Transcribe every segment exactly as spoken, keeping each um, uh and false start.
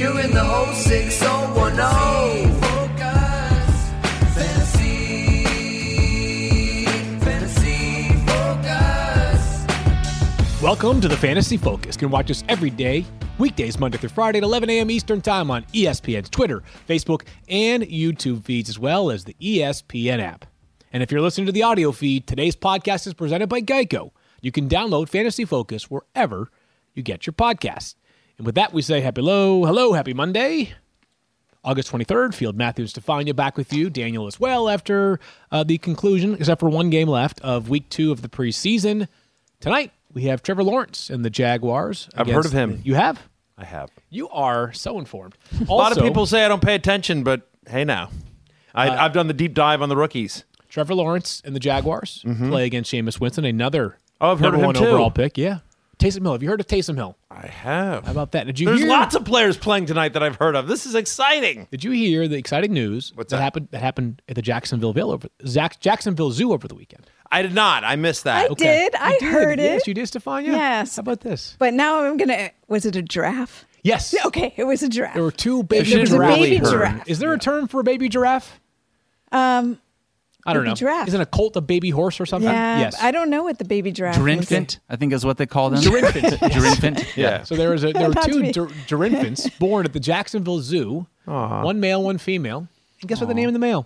You're in the whole six oh one oh. Focus, fantasy, fantasy focus. Welcome to the Fantasy Focus. You can watch us every day, weekdays, Monday through Friday at eleven a.m. Eastern Time on E S P N's Twitter, Facebook, and YouTube feeds, as well as the E S P N app. And if you're listening to the audio feed, today's podcast is presented by Geico. You can download Fantasy Focus wherever you get your podcasts. And with that, we say happy hello, hello, happy Monday. August twenty-third, Field Matthews Stefania back with you. Daniel as well after uh, the conclusion, except for one game left, of week two of the preseason. Tonight, we have Trevor Lawrence and the Jaguars. I've heard of him. You have? I have. You are so informed. Also, a lot of people say I don't pay attention, but hey now. I, uh, I've done the deep dive on the rookies. Trevor Lawrence and the Jaguars mm-hmm. play against Jameis Winston, another oh, I've heard number of him one too. overall pick. Yeah. Taysom Hill. Have you heard of Taysom Hill? I have. How about that? Did you There's hear? lots of players playing tonight that I've heard of. This is exciting. Did you hear the exciting news What's that, that? happened that happened at the Jacksonville Ville over Zach, Jacksonville Zoo over the weekend? I did not. I missed that. I did. I You did. heard it. Yes, you did, Stefania? Yes. How about this? But now I'm gonna. Was it a giraffe? Yes. Okay, it was a giraffe. There were two baby There was a giraffes. baby heard. giraffe. Is there a term for a baby giraffe? Um, I don't baby know. giraffe. Isn't a colt a baby horse or something? yeah. Yes. I don't know what the baby giraffe is. Gerinfant, I think is what they call them. Gerinfant. Gerinfant. Yeah. So there was a there were That's two me. ger- gerinfants born at the Jacksonville Zoo. One male, one female. And guess what the name of the male?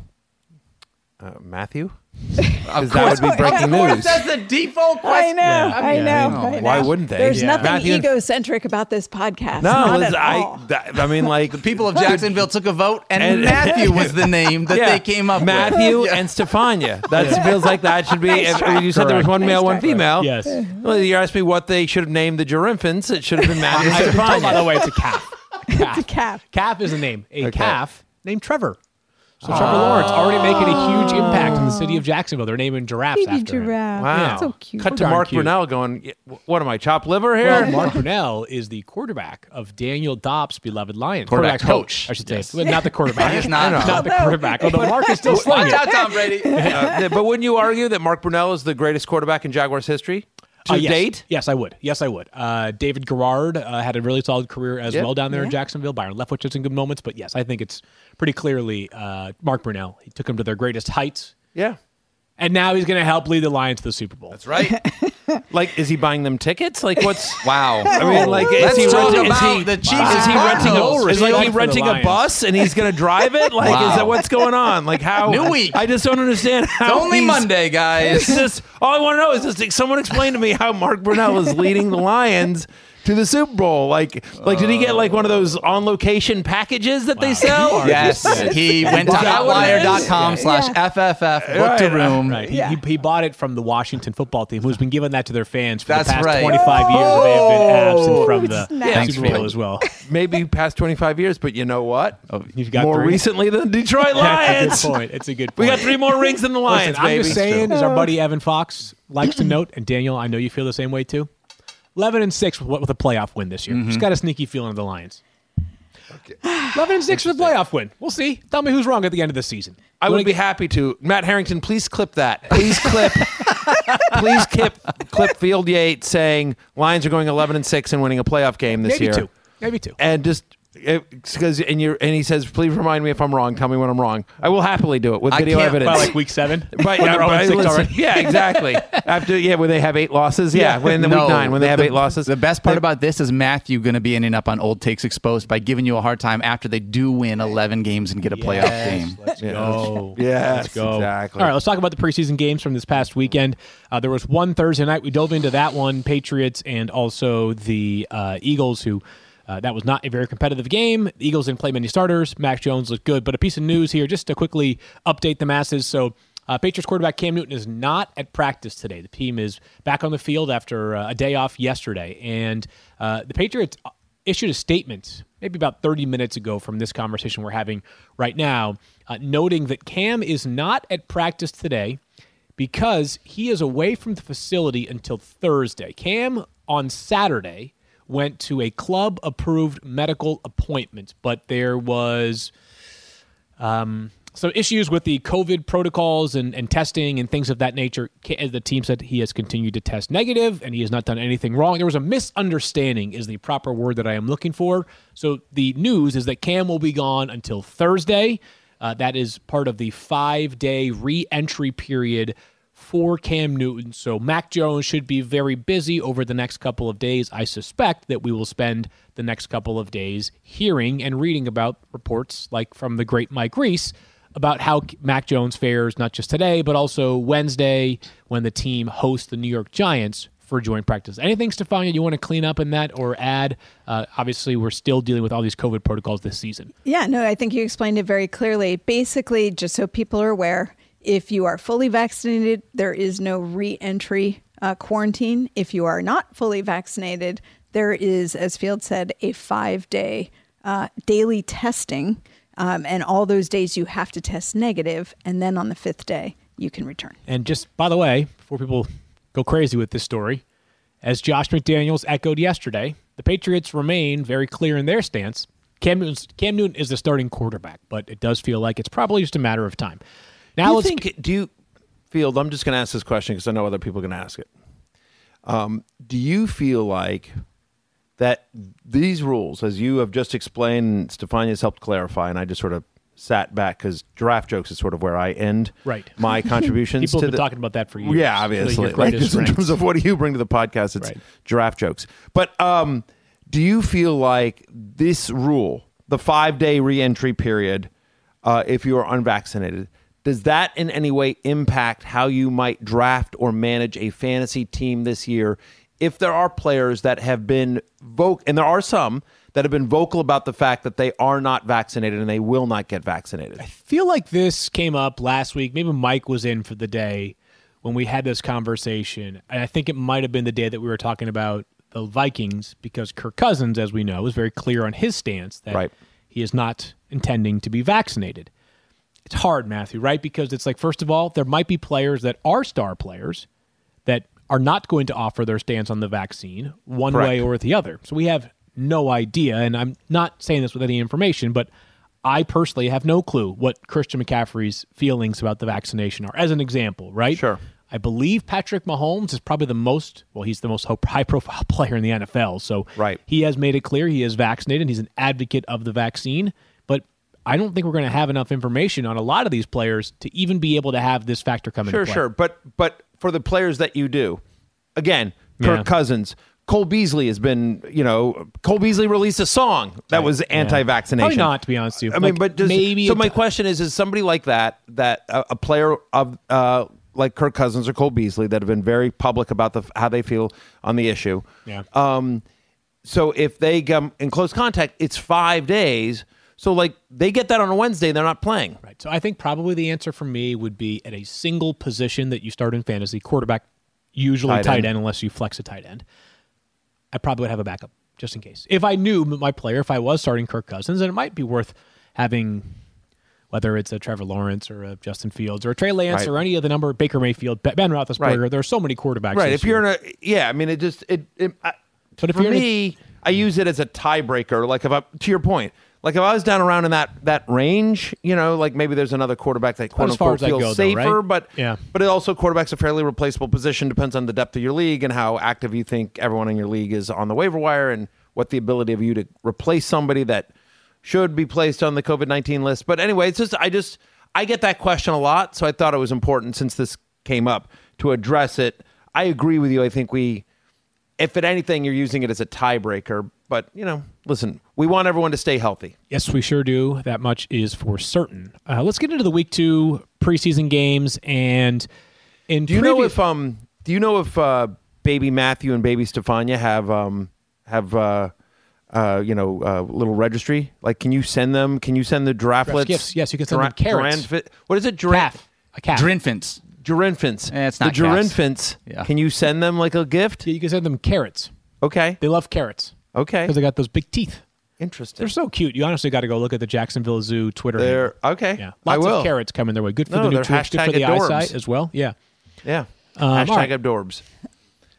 Uh, Matthew? Of Because that would be course. breaking Of course, news. that's the default I question. know. Yeah. I Yeah, know. I I know. know. Why wouldn't they? There's Yeah. nothing Matthew and- egocentric about this podcast. No, Not listen, at I, all. that, I mean, like, The people of Jacksonville took a vote, and, And- Matthew was the name that yeah, they came up Matthew with. and Stefania. That feels like that should be. Nice If try. you said there was Correct. one male, Nice one try. female. Yes. Well, you asked me what they should have named the giraffants. It should have been Matthew and I- Stefania. by the way, it's a calf. Calf. It's a calf. Calf is a name. A Okay. calf named Trevor. So Trevor Lawrence already making a huge impact in the city of Jacksonville. They're naming giraffes Baby after him. giraffe. Wow. So cute. Cut to Darn Mark cute. Brunell going, "Yeah, what am I, chopped liver here? Well, Mark Brunell is the quarterback of Daniel Dobbs' beloved Lions. Quarterback coach, coach. I should say. Yes. Well, not the quarterback. He is not. not the quarterback. Although Mark is still slinging Watch it. out, Tom Brady. Uh, but wouldn't you argue that Mark Brunell is the greatest quarterback in Jaguars history to Uh, yes. date? Yes, I would. Yes, I would. Uh, David Garrard uh, had a really solid career as Yep. well down there in Yeah. Jacksonville. Byron Leftwich had some good moments, but yes, I think it's pretty clearly uh, Mark Brunell. He took them to their greatest heights, Yeah. and now he's going to help lead the Lions to the Super Bowl. That's right. Like, is he buying them tickets? Like, what's? Wow. I mean, like, is Let's he talk renting? about is he, the Chiefs is he and renting Cardinals. a? Is like he Respect for the renting a Lions. bus and he's going to drive it? Like, is Wow. that what's going on? Like, how? New week. I just don't understand how. It's only he's- Monday, guys. It's just all I want to know is just someone explain to me how Mark Brunell is leading the Lions to the Super Bowl. Like, like did he get like one of those on location packages that they sell? Yes, he went to Is that what it outlier dot is? com slash F F F, booked a Right, room. Right. He, Yeah. he, he bought it from the Washington football team, who's been giving that to their fans for That's the past right. twenty-five years. They have been absent from the Oh, snap. Super Bowl as well. Maybe past twenty-five years, but you know what? You've got More three. recently than Detroit Lions. That's a good point. It's a good point. We got three more rings than the Lions, Listen, baby. I'm just saying, as our buddy Evan Fox likes to note, and Daniel, I know you feel the same way too. Eleven and six with, with a playoff win this year. Just got a sneaky feeling of the Lions. Eleven and six with a playoff win. We'll see. Tell me who's wrong at the end of the season. I You would wanna be get- happy to. Matt Harrington, please clip that. Please clip. please clip, clip Field Yates saying Lions are going eleven and six and winning a playoff game this maybe year. two, maybe two. And just because and you and he says, please remind me if I'm wrong. Tell me when I'm wrong. I will happily do it with I video can't- evidence. By like week seven, But, When yeah, they're oh and but six listen, already. yeah, exactly. After yeah, when they have eight losses, yeah, when the No, week nine when they the- have the- eight losses. The best part about this is Matthew going to be ending up on Old Takes Exposed by giving you a hard time after they do win eleven games and get a playoff Yes, game. Let's go. Yes, Let's go. exactly. All right, let's talk about the preseason games from this past weekend. Uh, there was one Thursday night. We dove into that one, Patriots and also the uh, Eagles, who uh, that was not a very competitive game. The Eagles didn't play many starters. Mac Jones looked good. But a piece of news here, just to quickly update the masses. So uh, Patriots quarterback Cam Newton is not at practice today. The team is back on the field after uh, a day off yesterday. And uh, the Patriots issued a statement maybe about thirty minutes ago from this conversation we're having right now, uh, noting that Cam is not at practice today because he is away from the facility until Thursday. Cam on Saturday went to a club-approved medical appointment, but there was um, So issues with the COVID protocols and, and testing and things of that nature. Ca- The team said he has continued to test negative and he has not done anything wrong. There was a misunderstanding is the proper word that I am looking for. So the news is that Cam will be gone until Thursday. Uh, that is part of the five-day re-entry period for Cam Newton. So Mac Jones should be very busy over the next couple of days. I suspect that we will spend the next couple of days hearing and reading about reports like from the great Mike Reese about how Mac Jones fares not just today, but also Wednesday when the team hosts the New York Giants for joint practice. Anything, Stefania, you want to clean up in that or add? Uh, obviously, we're still dealing with all these COVID protocols this season. Yeah, no, I think you explained it very clearly. Basically, just so people are aware, if you are fully vaccinated, there is no re-entry uh, quarantine. If you are not fully vaccinated, there is, as Field said, a five-day uh, daily testing. Um, and all those days you have to test negative, and then on the fifth day, you can return. And just, by the way, before people go crazy with this story, as Josh McDaniels echoed yesterday, the Patriots remain very clear in their stance. Cam Newton's, Cam Newton is the starting quarterback, but it does feel like it's probably just a matter of time. Now, Do you let's think, do you, Field, I'm just going to ask this question because I know other people are going to ask it. Um, do you feel like that these rules, as you have just explained, Stefania's helped clarify, and I just sort of sat back because Draft Jokes is sort of where I end Right. my contributions people to have been the, talking about that for years. Yeah, Really obviously. your Like, greatest just in strengths. terms of what do you bring to the podcast, it's Right. Draft Jokes. But um, do you feel like this rule, the five-day re-entry period, uh, if you are unvaccinated, does that in any way impact how you might draft or manage a fantasy team this year if there are players that have been vocal, and there are some that have been vocal about the fact that they are not vaccinated and they will not get vaccinated? I feel like this came up last week. Maybe Mike was in for the day when we had this conversation. And I think it might have been the day that we were talking about the Vikings because Kirk Cousins, as we know, was very clear on his stance that Right. he is not intending to be vaccinated. It's hard, Matthew, right? Because it's like, first of all, there might be players that are star players that are not going to offer their stance on the vaccine one Correct. way or the other. So we have no idea, and I'm not saying this with any information, but I personally have no clue what Christian McCaffrey's feelings about the vaccination are, as an example, right? Sure. I believe Patrick Mahomes is probably the most, well, he's the most high-profile player in the N F L, so Right. he has made it clear he is vaccinated. He's an advocate of the vaccine, but I don't think we're going to have enough information on a lot of these players to even be able to have this factor come Sure, into play. sure. But but for the players that you do, again, Kirk Yeah. Cousins, Cole Beasley has been, you know, Cole Beasley released a song that was anti-vaccination. Probably not, to be honest with you. I mean, Like, but does, maybe so it my d- question is: is somebody like that, that a, a player of uh, like Kirk Cousins or Cole Beasley that have been very public about the how they feel on the issue? Yeah. Um, so if they come in close contact, it's five days. So like they get that on a Wednesday, they're not playing. Right. So I think probably the answer for me would be at a single position that you start in fantasy, quarterback, usually Tight tight, end. end. unless you flex a tight end. I probably would have a backup just in case. If I knew my player, if I was starting Kirk Cousins, and it might be worth having, whether it's a Trevor Lawrence or a Justin Fields or a Trey Lance Right. or any of the number, Baker Mayfield, Ben Roethlisberger. Right. There are so many quarterbacks. Right. this If you're year. in a, yeah, I mean, it just, it, it I, But if for you're in a- me, I use it as a tiebreaker. Like if I, to your point, like if I was down around in that, that range, you know, like maybe there's another quarterback that quote as far unquote as I feels go, though, safer, right? but, Yeah. but it also quarterback's a fairly replaceable position. Depends on the depth of your league and how active you think everyone in your league is on the waiver wire and what the ability of you to replace somebody that should be placed on the COVID nineteen list. But anyway, it's just, I just, I get that question a lot. So I thought it was important since this came up to address it. I agree with you. I think we, if at anything, you're using it as a tiebreaker. But, you know, listen, we want everyone to stay healthy. Yes, we sure do. That much is for certain. Uh, let's get into the week two preseason games. And in Do you know previous- if um do you know if uh, baby Matthew and baby Stefania have um have uh uh you know uh, little registry? Like, can you send them? Can you send the girafflets? gifts. Yes, you can send them Gira- carrots. giranfi- what is it? Giraffe. calf, a calf. Drinfants. Girinfants. Eh, it's not the calves. Girinfants. Yeah. Can you send them like a gift? Yeah, you can send them carrots. Okay. They love carrots Okay. because they got those big teeth. Interesting. They're so cute. You honestly got to go look at the Jacksonville Zoo Twitter. They're handle. okay. Yeah, I lots will. of carrots coming their way. Good for No, the they're nutrition, good for hashtag the adorbs. eyesight as well. Yeah. Yeah. Um, Hashtag all right. adorbs.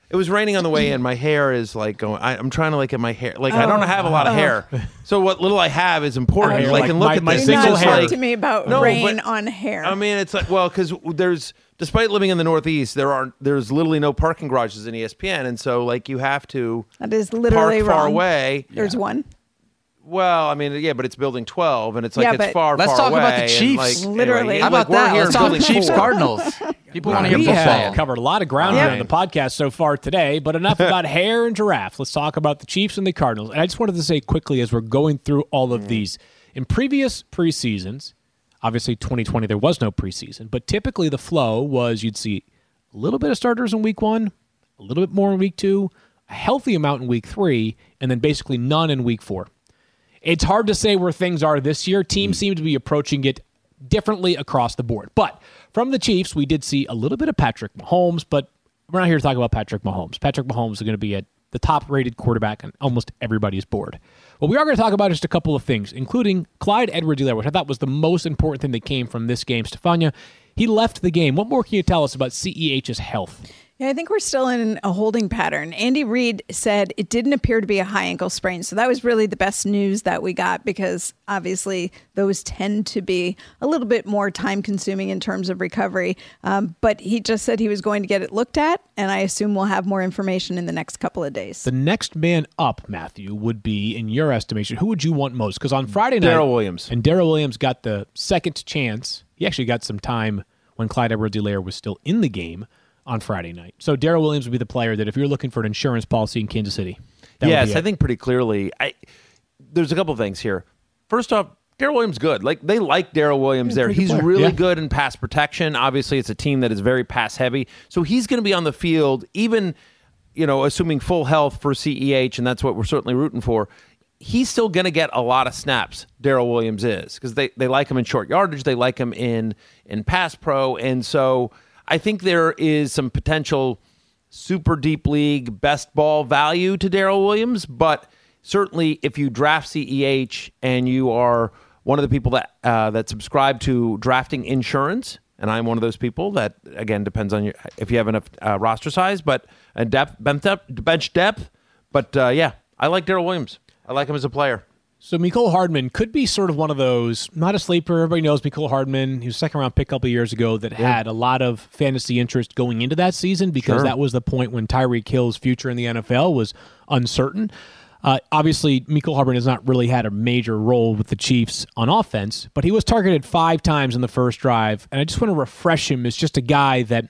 It was raining on the way in. My hair is like going. I, I'm trying to like get my hair. Like I don't have a lot of hair, so what little I have is important. Hair, like, like and look my- at my this. Do It's single not just hair. talk like- to me about No, rain but- on hair. I mean, it's like well, because there's despite living in the Northeast, there are there's literally no parking garages in E S P N, and so like you have to that is literally park far wrong. away. There's one. Well, I mean, yeah, but it's building twelve, and it's like Yeah, it's but- far, Let's far talk away. about the and, Chiefs. like, Literally. anyway, How like, about we're that? here Let's talk building Chiefs four. Cardinals. People want to hear We football. have covered a lot of ground here on the podcast so far today, but enough about hair and giraffes. Let's talk about the Chiefs and the Cardinals. And I just wanted to say quickly as we're going through all of these, in previous preseasons, obviously twenty twenty there was no preseason, but typically the flow was you'd see a little bit of starters in week one, a little bit more in week two, a healthy amount in week three, and then basically none in week four. It's hard to say where things are this year. Teams seem to be approaching it differently across the board. But from the Chiefs, we did see a little bit of Patrick Mahomes, but we're not here to talk about Patrick Mahomes. Patrick Mahomes is going to be at the top-rated quarterback on almost everybody's board. What we are going to talk about is just a couple of things, including Clyde Edwards-Helaire, which I thought was the most important thing that came from this game. Stefania, he left the game. What more can you tell us about C E H's health? Yeah, I think we're still in a holding pattern. Andy Reid said it didn't appear to be a high ankle sprain. So that was really the best news that we got because obviously those tend to be a little bit more time consuming in terms of recovery. Um, but he just said he was going to get it looked at. And I assume we'll have more information in the next couple of days. The next man up, Matthew, would be, in your estimation, who would you want most? Because on Friday night, Darrell Williams. And Darrell Williams got the second chance. He actually got some time when Clyde Edwards-Helaire was still in the game on Friday night. So Darrell Williams would be the player that if you're looking for an insurance policy in Kansas City, that would Yes, be it. I think pretty clearly. I there's a couple of things here. First off, Darrell Williams good. Like they like Darrell Williams there. pretty good He's player. really Yeah. good in pass protection. Obviously, it's a team that is very pass heavy, so he's going to be on the field even, you know, assuming full health for C E H, and that's what we're certainly rooting for. He's still going to get a lot of snaps. Darrell Williams is because they they like him in short yardage, they like him in in pass pro, and so I think there is some potential super deep league best ball value to Darrell Williams, but certainly if you draft C E H and you are one of the people that uh, that subscribe to drafting insurance, and I'm one of those people that again depends on your if you have enough uh, roster size, but uh, depth, bench depth, bench depth. But uh, yeah, I like Darrell Williams. I like him as a player. So Mecole Hardman could be sort of one of those, not a sleeper. Everybody knows Mecole Hardman. He was a second round pick a couple of years ago that had a lot of fantasy interest going into that season because Sure. that was the point when Tyreek Hill's future in the N F L was uncertain. Uh, obviously, Mecole Hardman has not really had a major role with the Chiefs on offense, but he was targeted five times in the first drive. And I just want to refresh him as just a guy that,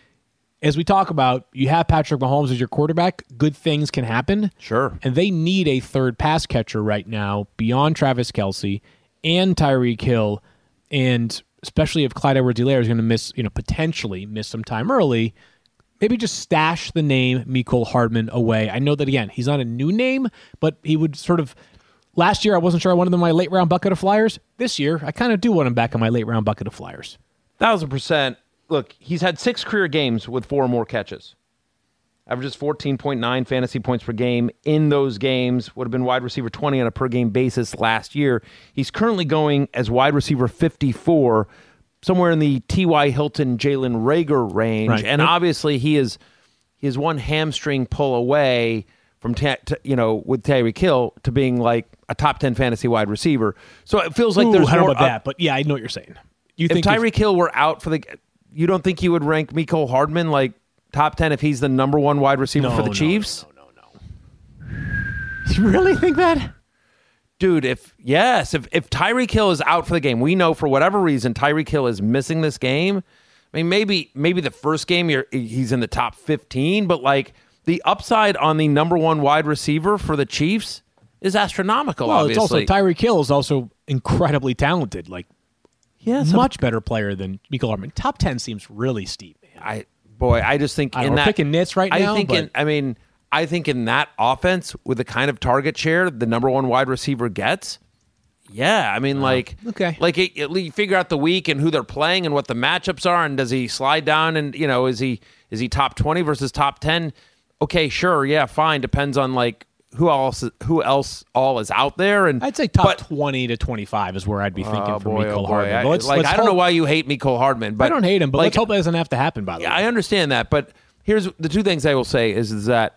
as we talk about, you have Patrick Mahomes as your quarterback, good things can happen. Sure. And they need a third pass catcher right now beyond Travis Kelce and Tyreek Hill. And especially if Clyde Edwards-Helaire is going to miss, you know, potentially miss some time early, maybe just stash the name Mecole Hardman away. I know that, again, he's not a new name, but he would sort of, last year I wasn't sure I wanted him in my late round bucket of Flyers. This year, I kind of do want him back in my late round bucket of Flyers. Thousand percent. Look, he's had six career games with four or more catches. Averages fourteen point nine fantasy points per game in those games. Would have been wide receiver twenty on a per game basis last year. He's currently going as wide receiver fifty-four, somewhere in the T Y. Hilton, Jalen Reagor range. Right. And obviously he is he is one hamstring pull away from, ta- to, you know, with Tyreek Hill to being like a top ten fantasy wide receiver. So it feels like Ooh, there's I don't know more about up- that, but yeah, I know what you're saying. You if think Tyreek Hill were out for the, you don't think you would rank Mecole Hardman like top ten if he's the number one wide receiver No, for the no, Chiefs? No, no, no, no. You really think that? Dude, if yes, if if Tyreek Hill is out for the game, we know for whatever reason Tyreek Hill is missing this game. I mean, maybe maybe the first game you're, he's in the top fifteen, but like the upside on the number one wide receiver for the Chiefs is astronomical. Well, obviously, it's also Tyreek Hill is also incredibly talented. Like, yes, much better player than Mecole Hardman. Top ten seems really steep, man. I boy, I just think I in don't know, that we're picking nits right now, I think but- in I mean, I think in that offense with the kind of target share the number one wide receiver gets, yeah, I mean, like, okay. like it, it, you figure out the week and who they're playing and what the matchups are, and does he slide down and you know is he is he top twenty versus top ten? Okay, sure, yeah, fine. Depends on like who else who else all is out there, and I'd say top but, twenty to twenty-five is where I'd be thinking oh, for boy, Mecole oh, boy. Hardman. I, But let's, like let's I don't know hope- why you hate Mecole Hardman, but I don't hate him, but like, let's hope it doesn't have to happen. By the way, I understand that, but here's the two things I will say is, is that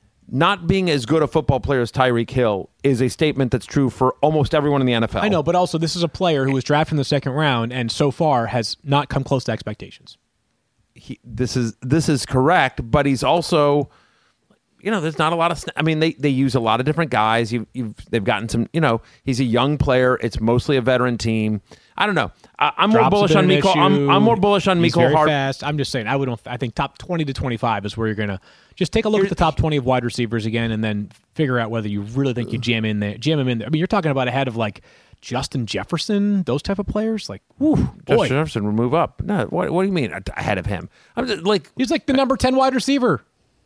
not being as good a football player as Tyreek Hill is a statement that's true for almost everyone in the N F L. I know, but also this is a player who was drafted in the second round and so far has not come close to expectations. He, this is this is correct, but he's also, you know, there's not a lot of. I mean, they, they use a lot of different guys. You you've they've gotten some. You know, he's a young player. It's mostly a veteran team. I don't know. I, I'm more Drops bullish have on been an Mecole. I'm, issue. I'm more bullish on He's Mecole very Hard. fast. I'm just saying. I would. I think top twenty to twenty-five is where you're gonna just take a look at the top twenty of wide receivers again, and then figure out whether you really think you jam in there, jam him in there. I mean, you're talking about ahead of like Justin Jefferson, those type of players. Like, whew, boy, Justin Jefferson will move up. No, what, what do you mean ahead of him? I'm just, like he's like the number ten wide receiver.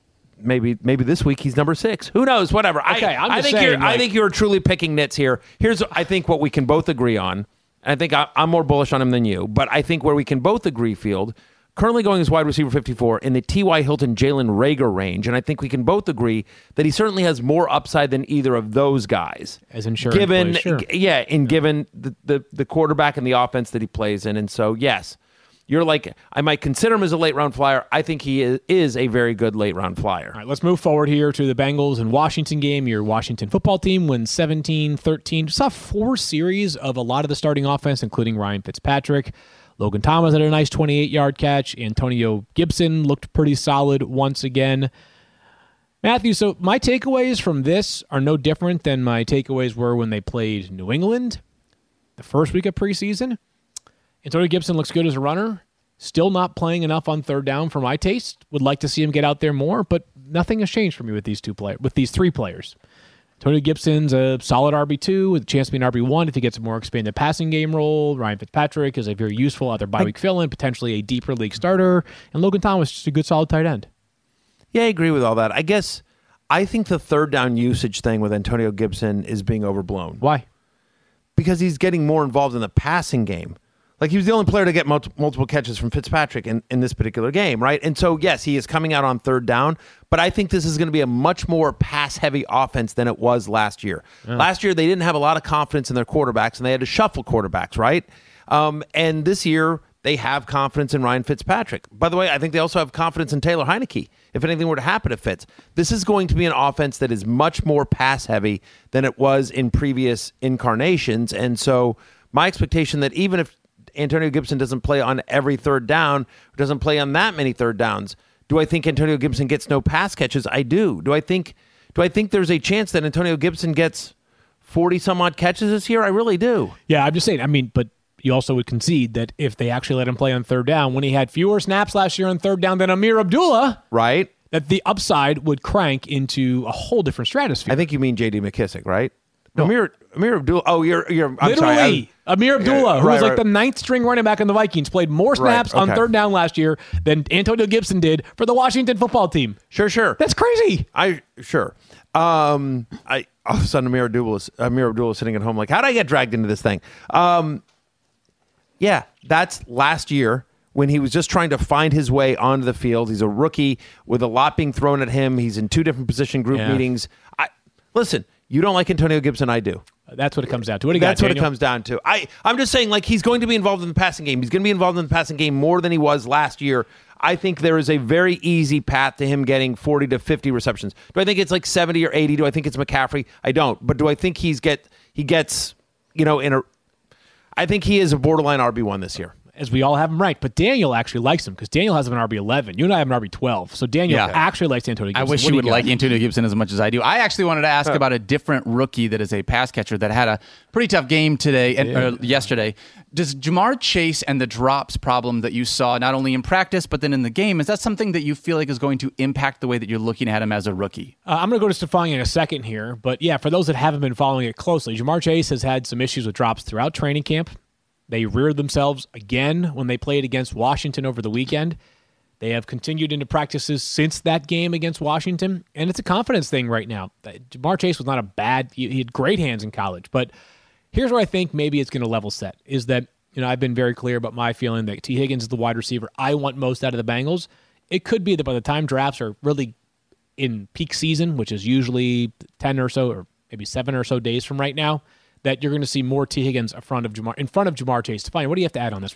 maybe maybe this week he's number six. Who knows? Whatever. Okay, I, I'm I just think saying, you're I like- think you're truly picking nits here. Here's I think what we can both agree on. And I think I, I'm more bullish on him than you, but I think where we can both agree, Field, currently going as wide receiver fifty-four in the T Y. Hilton, Jalen Reagor range, and I think we can both agree that he certainly has more upside than either of those guys. As insurance given, plays, sure. g- yeah, and given the, the the quarterback and the offense that he plays in, and so yes. You're like, I might consider him as a late round flyer. I think he is, is a very good late round flyer. All right, let's move forward here to the Bengals and Washington game. Your Washington football team wins seventeen thirteen. Saw four series of a lot of the starting offense, including Ryan Fitzpatrick. Logan Thomas had a nice twenty-eight-yard catch. Antonio Gibson looked pretty solid once again. Matthew, so my takeaways from this are no different than my takeaways were when they played New England the first week of preseason. Antonio Gibson looks good as a runner. Still not playing enough on third down for my taste. Would like to see him get out there more, but nothing has changed for me with these two players, with these three players. Antonio Gibson's a solid R B two with a chance to be an R B one if he gets a more expanded passing game role. Ryan Fitzpatrick is a very useful other bye week fill-in, potentially a deeper league starter. And Logan Thomas just a good solid tight end. Yeah, I agree with all that. I guess I think the third down usage thing with Antonio Gibson is being overblown. Why? Because he's getting more involved in the passing game. Like, he was the only player to get multi- multiple catches from Fitzpatrick in, in this particular game, right? And so, yes, he is coming out on third down, but I think this is going to be a much more pass-heavy offense than it was last year. Yeah. Last year, they didn't have a lot of confidence in their quarterbacks, and they had to shuffle quarterbacks, right? Um, and this year, they have confidence in Ryan Fitzpatrick. By the way, I think they also have confidence in Taylor Heineke. If anything were to happen to Fitz, this is going to be an offense that is much more pass-heavy than it was in previous incarnations. And so my expectation that even if Antonio Gibson doesn't play on every third down, doesn't play on that many third downs, do I think Antonio Gibson gets no pass catches? I do. Do I think do I think there's a chance that Antonio Gibson gets forty some odd catches this year? I really do. Yeah, I'm just saying, I mean, but you also would concede that if they actually let him play on third down, when he had fewer snaps last year on third down than Amir Abdullah, right? That the upside would crank into a whole different stratosphere. I think you mean J D McKissick, right? No. Amir Amir Abdullah. Oh, you're you're I'm literally sorry, I, Amir Abdullah, yeah, who right, was like right. the ninth string running back in the Vikings, played more snaps Right, on okay. third down last year than Antonio Gibson did for the Washington football team. Sure, sure. That's crazy. I sure. Um, I all of a sudden Amir Abdullah, Amir Abdullah sitting at home like, how did I get dragged into this thing? Um, yeah, that's last year when he was just trying to find his way onto the field. He's a rookie with a lot being thrown at him. He's in two different position group Yeah. meetings. I listen. You don't like Antonio Gibson, I do. That's what it comes down to. What do you got, That's what it Daniel? comes down to. I, I'm just saying, like, he's going to be involved in the passing game. He's going to be involved in the passing game more than he was last year. I think there is a very easy path to him getting forty to fifty receptions. Do I think it's like seventy or eighty? Do I think it's McCaffrey? I don't. But do I think he's get he gets, you know, in a I think he is a borderline R B one this year. As we all have him ranked, but Daniel actually likes him because Daniel has him an R B eleven. You and I have an R B twelve. So Daniel Yeah. actually likes Antonio Gibson. I wish What you do would got? like Antonio Gibson as much as I do. I actually wanted to ask about a different rookie that is a pass catcher that had a pretty tough game today and Yeah. or yesterday. Does Jamar Chase and the drops problem that you saw not only in practice but then in the game, is that something that you feel like is going to impact the way that you're looking at him as a rookie? Uh, I'm going to go to Stephania in a second here, but yeah, for those that haven't been following it closely, Jamar Chase has had some issues with drops throughout training camp. They reared themselves again when they played against Washington over the weekend. They have continued into practices since that game against Washington, and it's a confidence thing right now. Jamar Chase was not a bad, he he had great hands in college, but here's where I think maybe it's going to level set, is that, you know, I've been very clear about my feeling that T. Higgins is the wide receiver I want most out of the Bengals. It could be that by the time drafts are really in peak season, which is usually ten or so, or maybe seven or so days from right now, that you're going to see more T. Higgins in front of Jamar, in front of Jamar Chase. Stephania, what do you have to add on this one, though?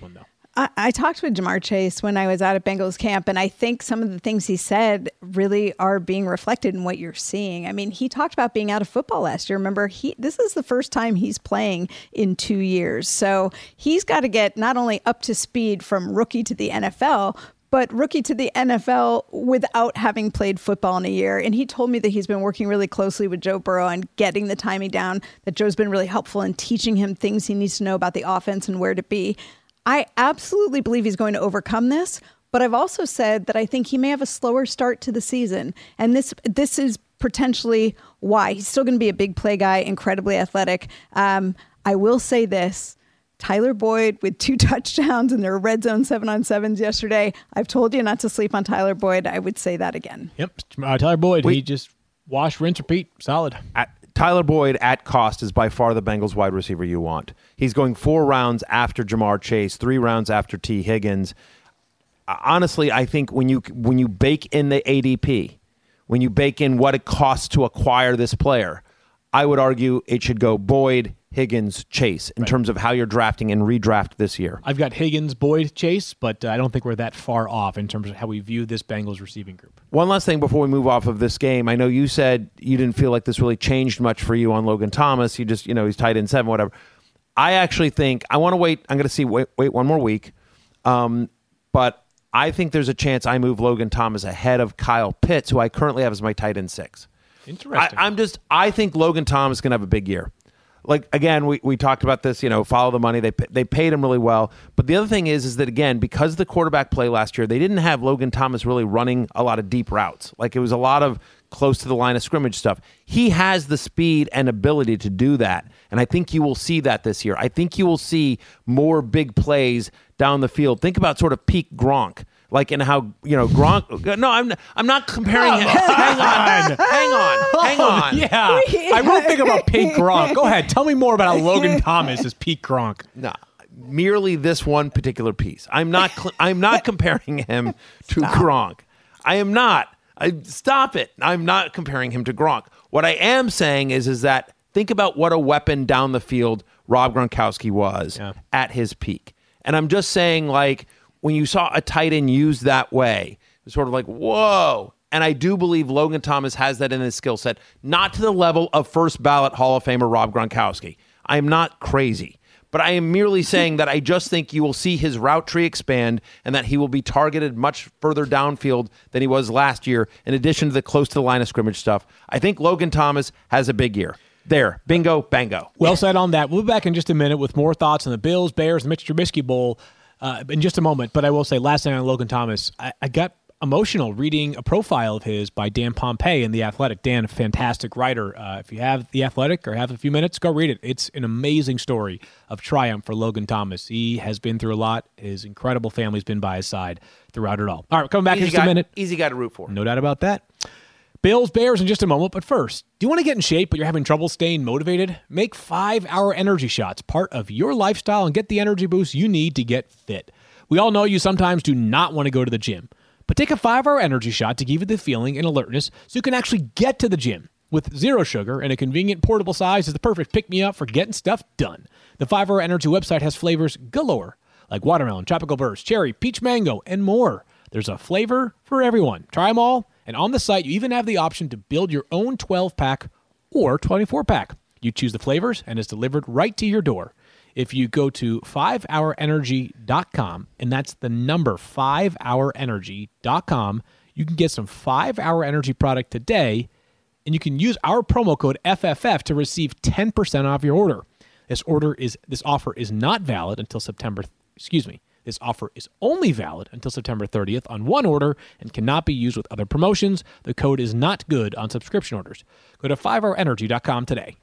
I, I talked with Jamar Chase when I was out at Bengals camp, and I think some of the things he said really are being reflected in what you're seeing. I mean, he talked about being out of football last year. Remember, he this is the first time he's playing in two years. So he's got to get not only up to speed from rookie to the N F L, but rookie to the N F L without having played football in a year. And he told me that he's been working really closely with Joe Burrow and getting the timing down, that Joe's been really helpful in teaching him things he needs to know about the offense and where to be. I absolutely believe he's going to overcome this, but I've also said that I think he may have a slower start to the season. And this this is potentially why. He's still going to be a big play guy, incredibly athletic. Um, I will say this. Tyler Boyd with two touchdowns in their red zone seven on sevens yesterday. I've told you not to sleep on Tyler Boyd. I would say that again. Yep. Uh, Tyler Boyd, Wait. he just wash, rinse, repeat. Solid. At, Tyler Boyd at cost is by far the Bengals wide receiver you want. He's going four rounds after Jamar Chase, three rounds after T. Higgins. Uh, honestly, I think when you when you bake in the A D P, when you bake in what it costs to acquire this player, I would argue it should go Boyd, Higgins, Chase in right. terms of how you're drafting and redraft this year. I've got Higgins, Boyd, Chase, but uh, I don't think we're that far off in terms of how we view this Bengals receiving group. One last thing before we move off of this game. I know you said you didn't feel like this really changed much for you on Logan Thomas. You just, you know, he's tight end seven, whatever. I actually think, I want to wait, I'm going to see, wait, wait one more week. Um, but I think there's a chance I move Logan Thomas ahead of Kyle Pitts, who I currently have as my tight end six. Interesting. I, I'm just, I think Logan Thomas is going to have a big year. Like, again, we, we talked about this, you know, follow the money. They they paid him really well. But the other thing is, is that, again, because of the quarterback play last year, they didn't have Logan Thomas really running a lot of deep routes. Like, it was a lot of close to the line of scrimmage stuff. He has the speed and ability to do that. And I think you will see that this year. I think you will see more big plays down the field. Think about sort of peak Gronk. Like in how, you know, Gronk. No, I'm I'm not comparing him. Hang on. Hang on. Hang on. Yeah. I wrote think about Pete Gronk. Go ahead. Tell me more about how Logan Thomas is Pete Gronk. No, merely this one particular piece. I'm not cl- I'm not comparing him to Stop. Gronk. I am not. I, stop it. I'm not comparing him to Gronk. What I am saying is, is that think about what a weapon down the field Rob Gronkowski was yeah. at his peak. And I'm just saying, like, when you saw a tight end used that way, it was sort of like, whoa. And I do believe Logan Thomas has that in his skill set, not to the level of first ballot Hall of Famer Rob Gronkowski. I am not crazy, but I am merely saying that I just think you will see his route tree expand and that he will be targeted much further downfield than he was last year, in addition to the close to the line of scrimmage stuff. I think Logan Thomas has a big year. There, bingo, bango. Well said on that. We'll be back in just a minute with more thoughts on the Bills, Bears, and Mitch Trubisky Bowl. Uh, in just a moment, but I will say, last night on Logan Thomas, I, I got emotional reading a profile of his by Dan Pompei in The Athletic. Dan, a fantastic writer. Uh, if you have The Athletic or have a few minutes, go read it. It's an amazing story of triumph for Logan Thomas. He has been through a lot. His incredible family's been by his side throughout it all. All right, we're coming back easy in just guy, a minute. Easy guy to root for. No doubt about that. Bills, Bears in just a moment, but first, do you want to get in shape but you're having trouble staying motivated? Make five hour Energy Shots part of your lifestyle and get the energy boost you need to get fit. We all know you sometimes do not want to go to the gym, but take a five hour Energy Shot to give you the feeling and alertness so you can actually get to the gym. With zero sugar and a convenient portable size is the perfect pick-me-up for getting stuff done. The five hour Energy website has flavors galore, like watermelon, tropical burst, cherry, peach mango, and more. There's a flavor for everyone. Try them all, and on the site, you even have the option to build your own twelve pack or twenty-four pack. You choose the flavors, and it's delivered right to your door. If you go to five hour energy dot com, and that's the number five hour energy dot com, you can get some five hour Energy product today, and you can use our promo code F F F to receive ten percent off your order. This order is this offer is not valid until September, excuse me, this offer is only valid until September thirtieth on one order and cannot be used with other promotions. The code is not good on subscription orders. Go to five hour energy dot com today.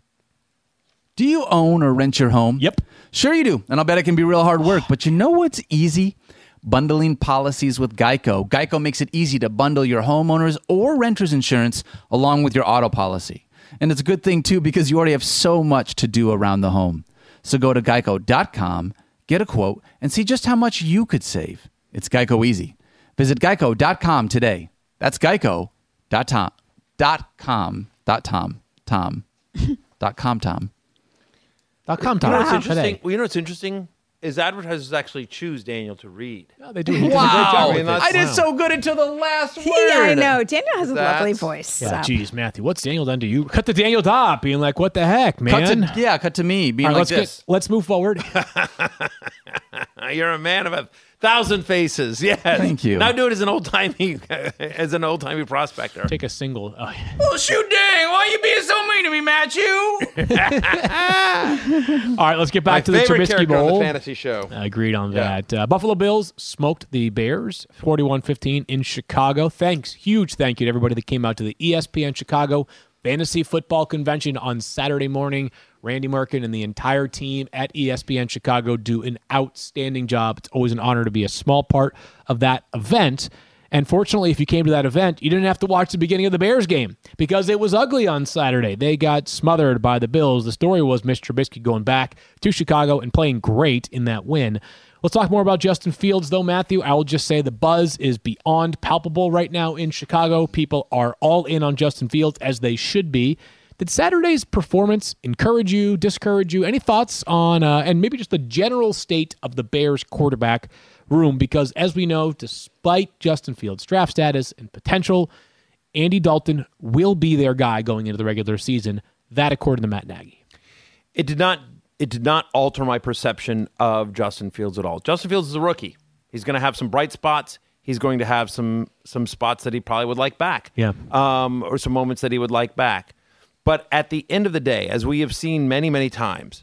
Do you own or rent your home? Yep. Sure you do. And I'll bet it can be real hard work. But you know what's easy? Bundling policies with Geico. Geico makes it easy to bundle your homeowners or renters insurance along with your auto policy. And it's a good thing, too, because you already have so much to do around the home. So go to geico dot com, get a quote, and see just how much you could save. It's Geico easy. Visit geico dot com today. That's geico dot com. Dot com. Dot tom. Tom. Dot com tom. Dot com You know what's tom. interesting? Today. Well, you know what's interesting? is advertisers actually choose Daniel to read. No, they do. He does a great job Wow. with I mean, it. that's- I did Wow. so good until the last word. Yeah, I know. Daniel has a That's- lovely voice. Yeah, so. geez, Matthew, what's Daniel done to you? Cut to Daniel Dopp being like, what the heck, man? Cut to, yeah, cut to me being All right, like let's this. get, let's move forward. You're a man of a thousand faces. Yes. Thank you. Now do it as an old timey, as an old timey prospector. Take a single. Oh, yeah. Oh, shoot, dang. Why are you being so mean to me, Matthew? All right, let's get back My to the favorite Trubisky character on Bowl. the fantasy show. Agreed on Yeah. that. Uh, Buffalo Bills smoked the Bears forty-one fifteen in Chicago. Thanks. Huge thank you to everybody that came out to the E S P N Chicago Fantasy Football Convention on Saturday morning. Randy Merkin and the entire team at E S P N Chicago do an outstanding job. It's always an honor to be a small part of that event. And fortunately, if you came to that event, you didn't have to watch the beginning of the Bears game because it was ugly on Saturday. They got smothered by the Bills. The story was Mister Trubisky going back to Chicago and playing great in that win. Let's talk more about Justin Fields, though, Matthew. I will just say the buzz is beyond palpable right now in Chicago. People are all in on Justin Fields, as they should be. Did Saturday's performance encourage you, discourage you? Any thoughts on, uh, and maybe just the general state of the Bears quarterback room? Because as we know, despite Justin Fields' draft status and potential, Andy Dalton will be their guy going into the regular season. That according to Matt Nagy. It did not. It did not alter my perception of Justin Fields at all. Justin Fields is a rookie. He's going to have some bright spots. He's going to have some some spots that he probably would like back. Yeah. Um, or some moments that he would like back. But at the end of the day, as we have seen many, many times,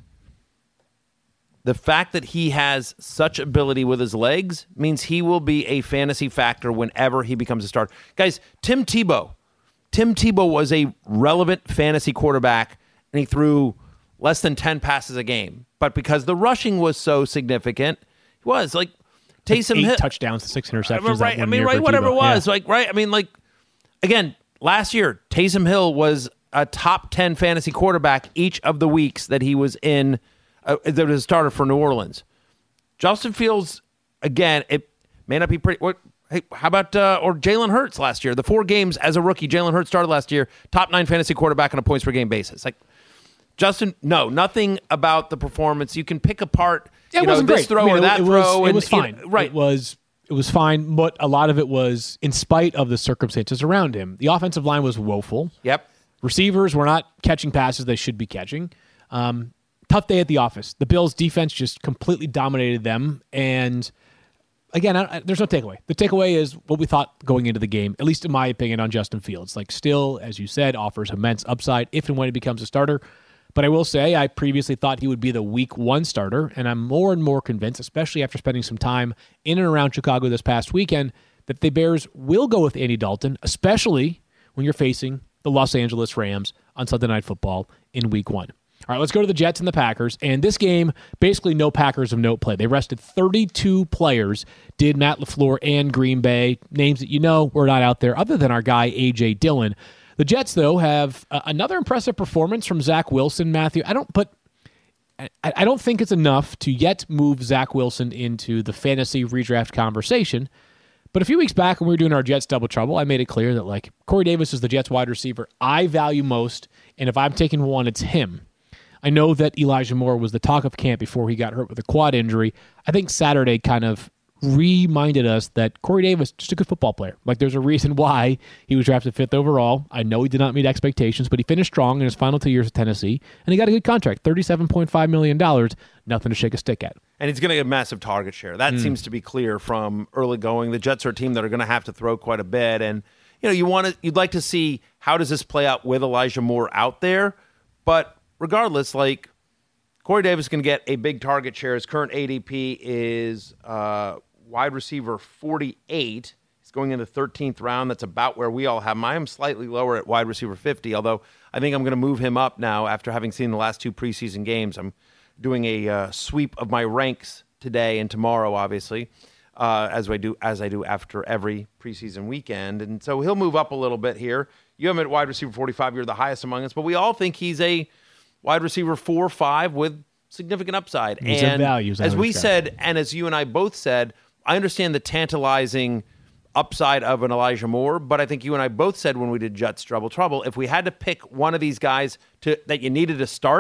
the fact that he has such ability with his legs means he will be a fantasy factor whenever he becomes a starter. Guys, Tim Tebow. Tim Tebow was a relevant fantasy quarterback, and he threw less than ten passes a game. But because the rushing was so significant, he was like Taysom Eight Hill. touchdowns to six interceptions. Right. that I one mean, year right, for whatever Tebow. it was. Yeah. Like, right. I mean, like, again, last year, Taysom Hill was a top ten fantasy quarterback each of the weeks that he was in, uh, that was a starter for New Orleans. Justin Fields, again, it may not be pretty. What? Hey, how about, uh, or Jalen Hurts last year? The four games as a rookie, Jalen Hurts started last year, top nine fantasy quarterback on a points per game basis. Like, Justin, no, nothing about the performance. You can pick apart, Yeah, it you know, wasn't this great. throw I mean, or it- that it was, throw. It and, was you know, fine. right. It was it was fine, but a lot of it was in spite of the circumstances around him. The offensive line was woeful. Yep. Receivers were not catching passes they should be catching. Um, tough day at the office. The Bills' defense just completely dominated them. And again, I, I, there's no takeaway. The takeaway is what we thought going into the game, at least in my opinion, on Justin Fields. Like, still, as you said, offers immense upside if and when he becomes a starter. But I will say, I previously thought he would be the week one starter, and I'm more and more convinced, especially after spending some time in and around Chicago this past weekend, that the Bears will go with Andy Dalton, especially when you're facing the Los Angeles Rams on Sunday Night Football in week one. All right, let's go to the Jets and the Packers. And this game, basically no Packers of note play. They rested thirty-two players, did Matt LaFleur and Green Bay. Names that you know were not out there other than our guy, A J Dillon. The Jets, though, have uh, another impressive performance from Zach Wilson, Matthew. I don't put, I, I don't think it's enough to yet move Zach Wilson into the fantasy redraft conversation. But a few weeks back when we were doing our Jets Double Trouble, I made it clear that like Corey Davis is the Jets wide receiver I value most, and if I'm taking one, it's him. I know that Elijah Moore was the talk of camp before he got hurt with a quad injury. I think Saturday kind of reminded us that Corey Davis is just a good football player. Like, there's a reason why he was drafted fifth overall. I know he did not meet expectations, but he finished strong in his final two years at Tennessee, and he got a good contract, thirty-seven point five million dollars. Nothing to shake a stick at. And he's going to get a massive target share. That seems to be clear from early going. The Jets are a team that are going to have to throw quite a bit, and you know you want to you'd like to see how does this play out with Elijah Moore out there. But regardless, like Corey Davis is going to get a big target share. His current A D P is uh, wide receiver forty-eight. He's going in the thirteenth round. That's about where we all have him. I am slightly lower at wide receiver fifty, although I think I'm going to move him up now after having seen the last two preseason games. I'm doing a uh, sweep of my ranks today and tomorrow, obviously, uh, as I do as I do after every preseason weekend. And so he'll move up a little bit here. You have him at wide receiver forty-five. You're the highest among us, but we all think he's a wide receiver four or five with significant upside. He's and a value, is as how we he's got. said, and as you and I both said, I understand the tantalizing upside of an Elijah Moore, but I think you and I both said when we did Jets Double Trouble, if we had to pick one of these guys to that you needed to start,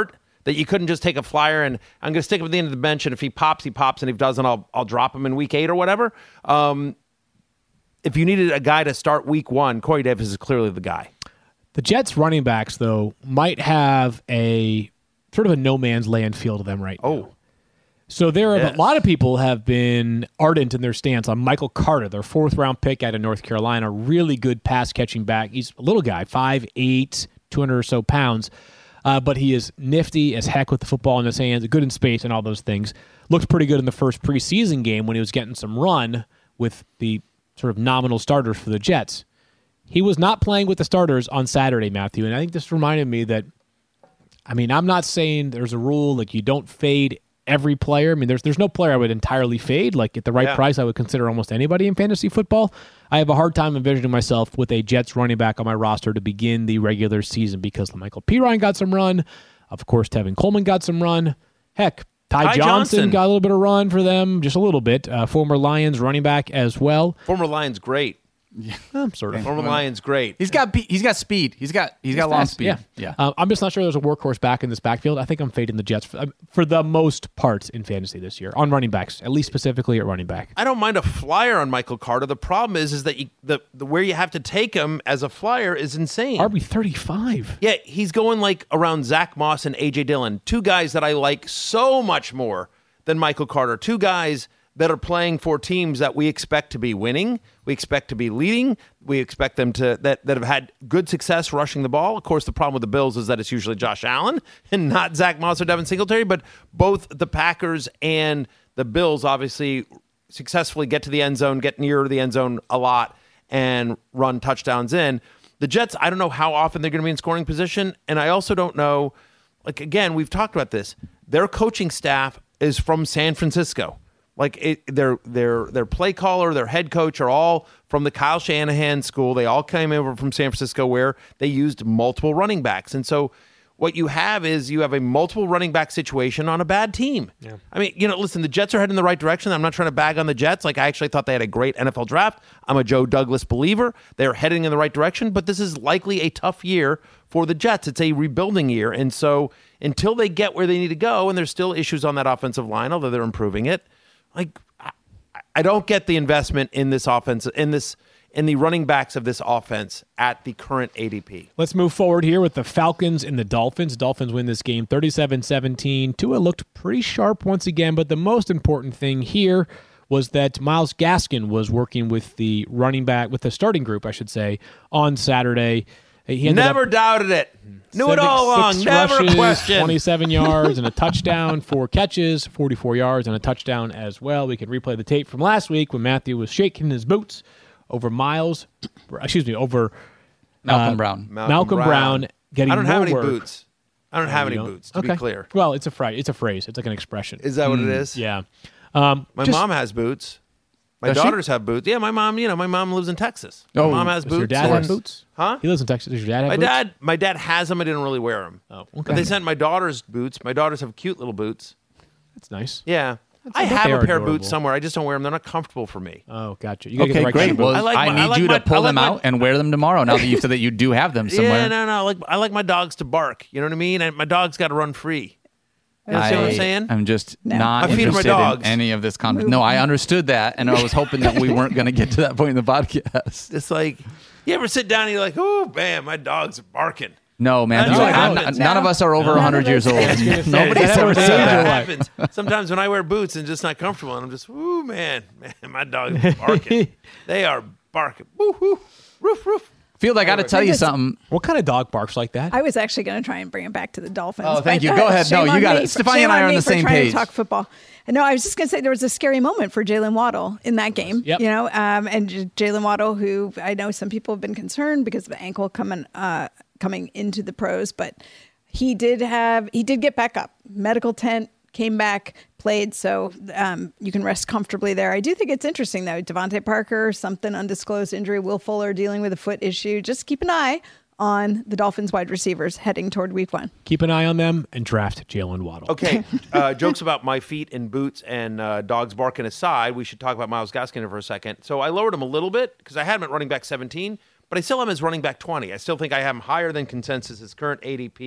that you couldn't just take a flyer and I'm going to stick him at the end of the bench, and if he pops, he pops, and if he doesn't, I'll I'll drop him in week eight or whatever. Um, if you needed a guy to start week one, Corey Davis is clearly the guy. The Jets running backs, though, might have a sort of a no man's land feel to them right now. Oh. So there are Yes. a lot of people have been ardent in their stance on Michael Carter, their fourth round pick out of North Carolina, really good pass catching back. He's a little guy, five eight, two hundred or so pounds, uh, but he is nifty as heck with the football in his hands, good in space and all those things. Looked pretty good in the first preseason game when he was getting some run with the sort of nominal starters for the Jets. He was not playing with the starters on Saturday, Matthew, and I think this reminded me that, I mean, I'm not saying there's a rule like you don't fade every player. I mean, there's there's no player I would entirely fade. Like at the right Yeah. price, I would consider almost anybody in fantasy football. I have a hard time envisioning myself with a Jets running back on my roster to begin the regular season because Michael Pirine got some run. Of course, Tevin Coleman got some run. Heck, Ty, Ty Johnson, Johnson. got a little bit of run for them, just a little bit. Uh, former Lions running back as well. Former Lions, great. Um, sort of. Former Lions, great. He's got be- he's got speed. He's got he's got long Fast, speed. Yeah, yeah. Um, I'm just not sure there's a workhorse back in this backfield. I think I'm fading the Jets for, for the most part in fantasy this year on running backs, at least specifically at running back. I don't mind a flyer on Michael Carter. The problem is, is that you, the, the where you have to take him as a flyer is insane. R B thirty-five. Yeah, he's going like around Zach Moss and A J Dillon, two guys that I like so much more than Michael Carter. Two guys that are playing for teams that we expect to be winning, we expect to be leading, we expect them to that that have had good success rushing the ball. Of course, the problem with the Bills is that it's usually Josh Allen and not Zach Moss or Devin Singletary, but both the Packers and the Bills obviously successfully get to the end zone, get near the end zone a lot, and run touchdowns in. The Jets, I don't know how often they're going to be in scoring position, and I also don't know, like, again, we've talked about this. Their coaching staff is from San Francisco. Like, it, their their their play caller, their head coach are all from the Kyle Shanahan school. They all came over from San Francisco where they used multiple running backs. And so what you have is you have a multiple running back situation on a bad team. Yeah. I mean, you know, listen, the Jets are heading in the right direction. I'm not trying to bag on the Jets. Like, I actually thought they had a great N F L draft. I'm a Joe Douglas believer. They're heading in the right direction, but this is likely a tough year for the Jets. It's a rebuilding year. And so until they get where they need to go, and there's still issues on that offensive line, although they're improving it, like, I, I don't get the investment in this offense, in this, in the running backs of this offense at the current A D P. Let's move forward here with the Falcons and the Dolphins. Dolphins win this game thirty-seven seventeen. Tua looked pretty sharp once again, but the most important thing here was that Myles Gaskin was working with the running back, with the starting group, I should say, on Saturday. He ended Never up doubted it. Knew it six- all along. six Never rushes, a question. twenty-seven yards and a touchdown, four catches, forty-four yards and a touchdown as well. We can replay the tape from last week when Matthew was shaking his boots over Miles, excuse me, over Malcolm uh, Brown. Malcolm, Brown. getting I don't have more any work. boots. I don't have any You know? boots, to okay. be clear. Well, it's a phrase. It's a phrase. It's like an expression. Is that what it is? Yeah. Um, My just- mom has boots. My Does she? daughters have boots. Yeah, my mom, you know, my mom lives in Texas. My Oh. mom has Does boots. your dad Or- have boots? Huh? He lives in Texas. Does your dad have My boots? dad, my dad has them. I didn't really wear them. Oh, But okay. they sent my daughters boots. My daughters have cute little boots. That's nice. Yeah. I I bet have they a are pair of adorable. boots somewhere. I just don't wear them. They're not comfortable for me. Oh, gotcha. You gotta get Okay, the right great. kind of Well, boots. I like I my- I need like you my- to pull I like them my- out and wear them tomorrow. Now that you said that you do have them somewhere. Yeah, no, no. Like I like my dogs to bark. You know what I mean? And my dog's got to run free. You know what I'm saying? I'm just No. not I feed my interested dogs. in any of this conversation. No, I understood that, and I was hoping that we weren't going to get to that point in the podcast. It's like, you ever sit down and you're like, oh, man, my dogs are barking. No, man, That's you- what I'm happens. not- none of us are over None of one hundred years us. old. I was gonna say, Nobody's that ever was said age that. or That what? happens. Sometimes when I wear boots and just not comfortable, and I'm just, ooh, man, man, my dogs are barking. They are barking. Woo, woo, roof, roof. Field, I got to tell you just- something. What kind of dog barks like that? I was actually going to try and bring it back to the Dolphins. Oh, thank but, you. uh, Go ahead. shame No, you on got me it. for- Stefania shame and I are on me the for same trying page. To talk football. No, I was just going to say there was a scary moment for Jalen Waddle in that game. Yep. You know, um, and J- Jalen Waddle, who I know some people have been concerned because of the ankle coming uh, coming into the pros, but he did have he did get back up. Medical tent, came back, played, so um, you can rest comfortably there. I do think it's interesting though. Devontae Parker, something undisclosed injury. Will Fuller dealing with a foot issue. Just keep an eye on the Dolphins wide receivers heading toward week one. Keep an eye on them and draft Jalen Waddle. Okay, uh, jokes about my feet and boots and uh, dogs barking aside, we should talk about Myles Gaskin for a second. So I lowered him a little bit because I had him at running back seventeen, but I still have him as running back twenty. I still think I have him higher than consensus. His current A D P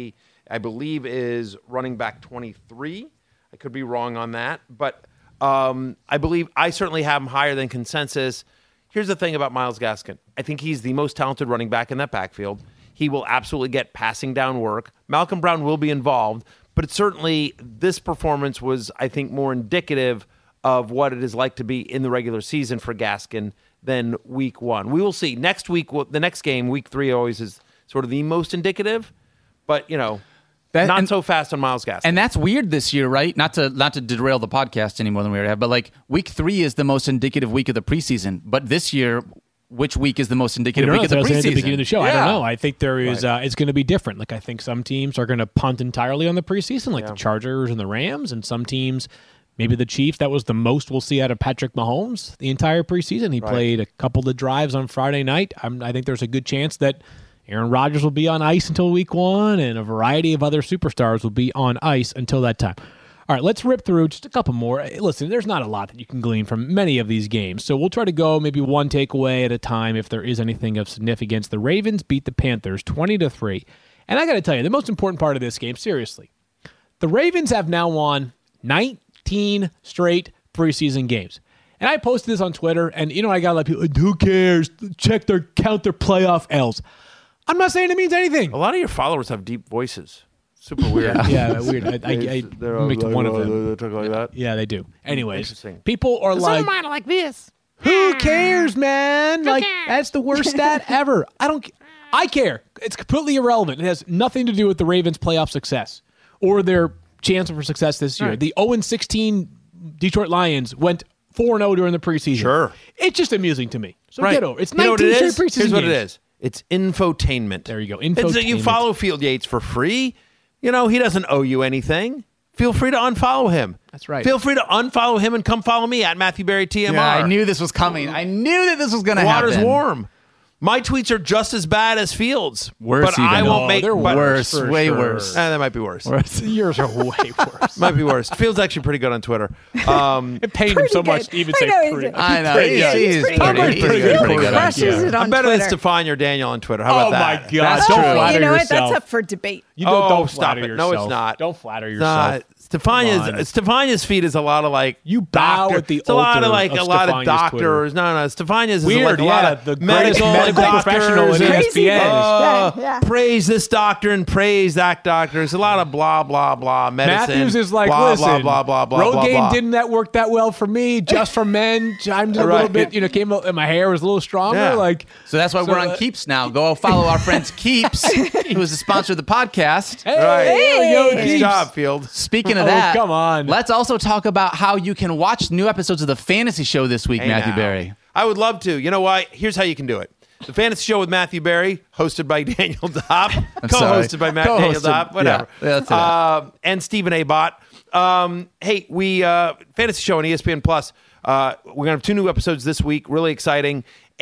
I believe is running back twenty-three. I could be wrong on that, but um, I believe I certainly have him higher than consensus. Here's the thing about Myles Gaskin. I think he's the most talented running back in that backfield. He will absolutely get passing down work. Malcolm Brown will be involved, but it's certainly this performance was, I think, more indicative of what it is like to be in the regular season for Gaskin than week one. We will see. Next week, the next game, week three, always is sort of the most indicative, but, you know, That- not and- so fast on Myles Gaskin. And that's weird this year, right? Not to not to derail the podcast any more than we already have, but like week three is the most indicative week of the preseason. But this year, which week is the most We indicative don't know. week of the That was preseason? at the beginning of the show. I Yeah. don't know. I think there is. Uh, it's going to be different. Like I think some teams are going to punt entirely on the preseason, like the Chargers and the Rams, and some teams, maybe the Chiefs. That was the most we'll see out of Patrick Mahomes the entire preseason. He played a couple of drives on Friday night. I'm, I think there's a good chance that Aaron Rodgers will be on ice until week one, and a variety of other superstars will be on ice until that time. All right, let's rip through just a couple more. Listen, there's not a lot that you can glean from many of these games, so we'll try to go maybe one takeaway at a time if there is anything of significance. The Ravens beat the Panthers twenty to three, and I got to tell you, the most important part of this game, seriously, the Ravens have now won nineteen straight preseason games. And I posted this on Twitter, and you know I got a lot of people, who cares? Check their count their playoff L's. I'm not saying it means anything. A lot of your followers have deep voices. Super weird. Yeah, weird. I, I, I They're all mimicked like, one of oh, them. they talk like that. Yeah, they do. Anyways, Interesting. people are like, Mine are like this. who cares, man? Like, that's the worst stat ever. I don't. I care. It's completely irrelevant. It has nothing to do with the Ravens' playoff success or their chance for success this year. Right. The oh and sixteen Detroit Lions went four and oh during the preseason. Sure. It's just amusing to me. So Right. get over it. It's You know what nineteen it straight is? preseason Here's what it games. is. It's infotainment. There you go. It's that you Infotainment. follow Field Yates for free. You know, he doesn't owe you anything. Feel free to unfollow him. That's right. Feel free to unfollow him and come follow me at Matthew Berry T M R. Yeah, I knew this was coming. I knew that this was going to The happen. water's warm. My tweets are just as bad as Fields. Worse but I even. won't No, make they're but- worse, for way sure. worse. Eh, that might be worse. Yours are way worse. Might be worse. Fields actually pretty good on Twitter. Um, It pained him so Pretty much good. to even I say know he's pretty. a- I know. Pretty He's, good. he's He's pretty, pretty good. good. He's pretty He good. Pretty good. crushes Yeah. it on I'm better Twitter. than Stefania or Daniel on Twitter. How about Oh that? my God! That's don't true. flatter You know what? yourself. That's up for debate. You don't, Oh, don't stop flatter it. yourself. No, it's not. Don't flatter Nah, yourself. Stefania's Come on. Stefania's feed is a lot of like You bow doctor- at the it's a lot of altar like of a lot of Stefania's doctors. No, no, Stefania's is Weird, like a yeah, lot of the greatest medical, medical doctors professional in and- E S P N. Crazy Uh, Yeah, yeah. Praise this doctor and praise that doctor. It's a lot of blah blah blah medicine. Matthews is like, blah, listen, blah blah blah blah road blah game blah. didn't that work that well for me? Just for men, I'm just a Right. little bit, you know, came out, and my hair was a little stronger. Yeah. Like, So that's why So, we're on uh, Keeps now. Go follow our friends Keeps, who is the sponsor of the podcast. hey, Right. there we go, Nice Keeps. job, Field. Speaking of Oh, that, come on. Let's also talk about how you can watch new episodes of the Fantasy Show this week, Hey, Matthew now. Berry. I would love to. You know why? Here's how you can do it. The Fantasy Show with Matthew Berry, hosted by Daniel Dopp, co-hosted sorry. by Matt Daniel Co-hosted. Dopp, whatever. Yeah, that's it. Uh, and Stephen A. Bott. Um, hey, we uh, Fantasy Show on E S P N Plus. Uh, we're gonna have two new episodes this week. Really exciting.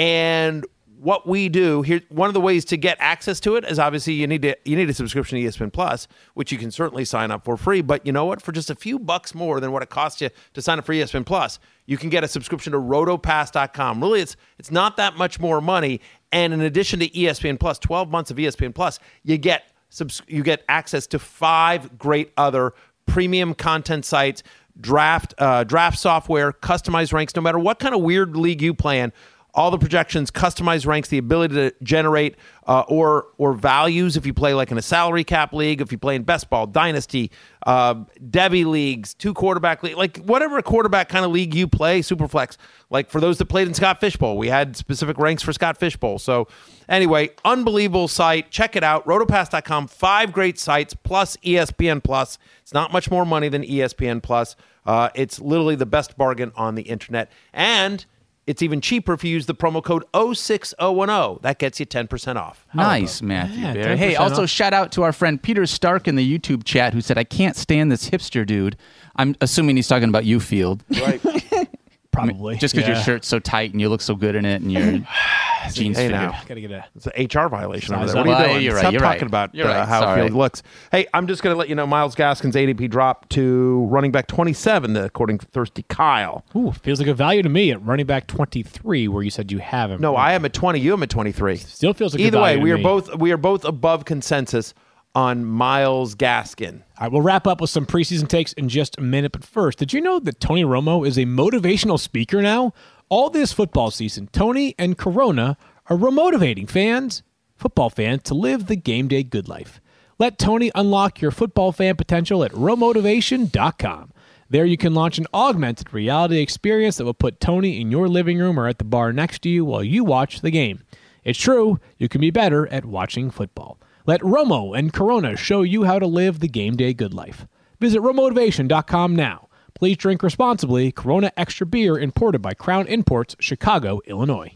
And what we do here, one of the ways to get access to it is obviously you need to you need a subscription to E S P N Plus, which you can certainly sign up for free. But you know what? For just a few bucks more than what it costs you to sign up for E S P N Plus, you can get a subscription to roto pass dot com. Really, it's it's not that much more money. And in addition to E S P N Plus, twelve months of E S P N Plus, you get subs- you get access to five great other premium content sites, draft uh, draft software, customized ranks, no matter what kind of weird league you play in. All the projections, customized ranks, the ability to generate uh, or or values if you play like in a salary cap league, if you play in best ball, dynasty, uh, Devy leagues, two quarterback league, like whatever quarterback kind of league you play, Superflex. Like for those that played in Scott Fishbowl, we had specific ranks for Scott Fishbowl. So anyway, unbelievable site. Check it out, roto pass dot com. Five great sites plus E S P N Plus. It's not much more money than E S P N Plus. Uh, it's literally the best bargain on the internet. And it's even cheaper if you use the promo code oh six oh one oh. That gets you ten percent off. Nice, Matthew Yeah, Berry. Hey, ten percent also off. shout out to our friend Peter Stark in the YouTube chat who said, I can't stand this hipster dude. I'm assuming he's talking about you, Field. Right. Probably. Just because Yeah. your shirt's so tight and you look so good in it and your jeans Hey, fit. now. Gotta get a. It's an H R violation over Size there. up. What are you Well, doing? you're right, Stop you're talking right. about You're uh, right, how sorry. Field looks. Hey, I'm just going to let you know Myles Gaskin's A D P dropped to running back twenty-seven, according to Thirsty Kyle. Ooh, feels like a value to me at running back twenty-three, where you said you have him. No, I am at twenty. You am at twenty-three. Still feels like a Either way, value to we are me. both we are both above consensus on Myles Gaskin. All right, we'll wrap up with some preseason takes in just a minute. But first, did you know that Tony Romo is a motivational speaker now? All this football season, Tony and Corona are remotivating fans, football fans, to live the game day good life. Let Tony unlock your football fan potential at romotivation dot com. There you can launch an augmented reality experience that will put Tony in your living room or at the bar next to you while you watch the game. It's true, you can be better at watching football. Let Romo and Corona show you how to live the game day good life. Visit romotivation dot com now. Please drink responsibly. Corona Extra Beer imported by Crown Imports, Chicago, Illinois.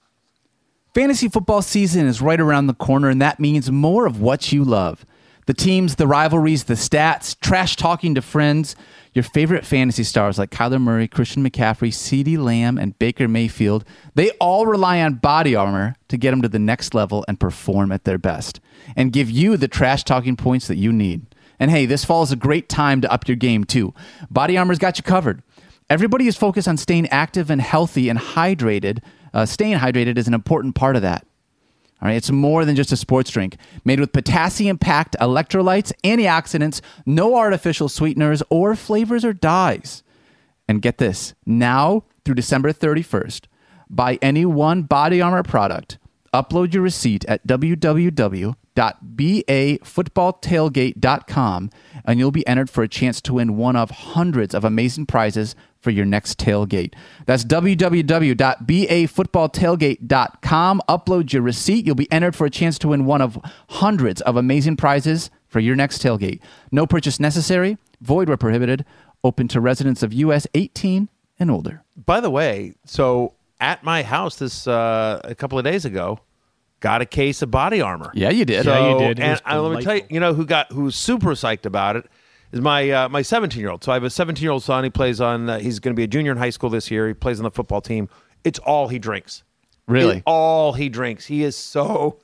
Fantasy football season is right around the corner, and that means more of what you love. The teams, the rivalries, the stats, trash talking to friends. Your favorite fantasy stars like Kyler Murray, Christian McCaffrey, CeeDee Lamb, and Baker Mayfield, they all rely on Body Armor to get them to the next level and perform at their best and give you the trash talking points that you need. And hey, this fall is a great time to up your game too. Body Armor's got you covered. Everybody is focused on staying active and healthy and hydrated. Uh, staying hydrated is an important part of that. All right, it's more than just a sports drink. Made with potassium-packed electrolytes, antioxidants, no artificial sweeteners or flavors or dyes. And get this, now through December thirty-first, buy any one Body Armor product, upload your receipt at w w w dot b a football tailgate dot com, and you'll be entered for a chance to win one of hundreds of amazing prizes for your next tailgate. That's w w w dot b a football tailgate dot com. Upload your receipt. You'll be entered for a chance to win one of hundreds of amazing prizes for your next tailgate. No purchase necessary. Void where prohibited. Open to residents of U S eighteen and older. By the way, so at my house this uh, a couple of days ago, got a case of Body Armor. Yeah, you did. So, Yeah, you did. It And was I, let me tell you, delightful. you know who got who's super psyched about it is my uh, my seventeen year old. So I have a seventeen year old son. He plays on. Uh, he's going to be a junior in high school this year. He plays on the football team. It's all he drinks. Really? It's all he drinks. He is so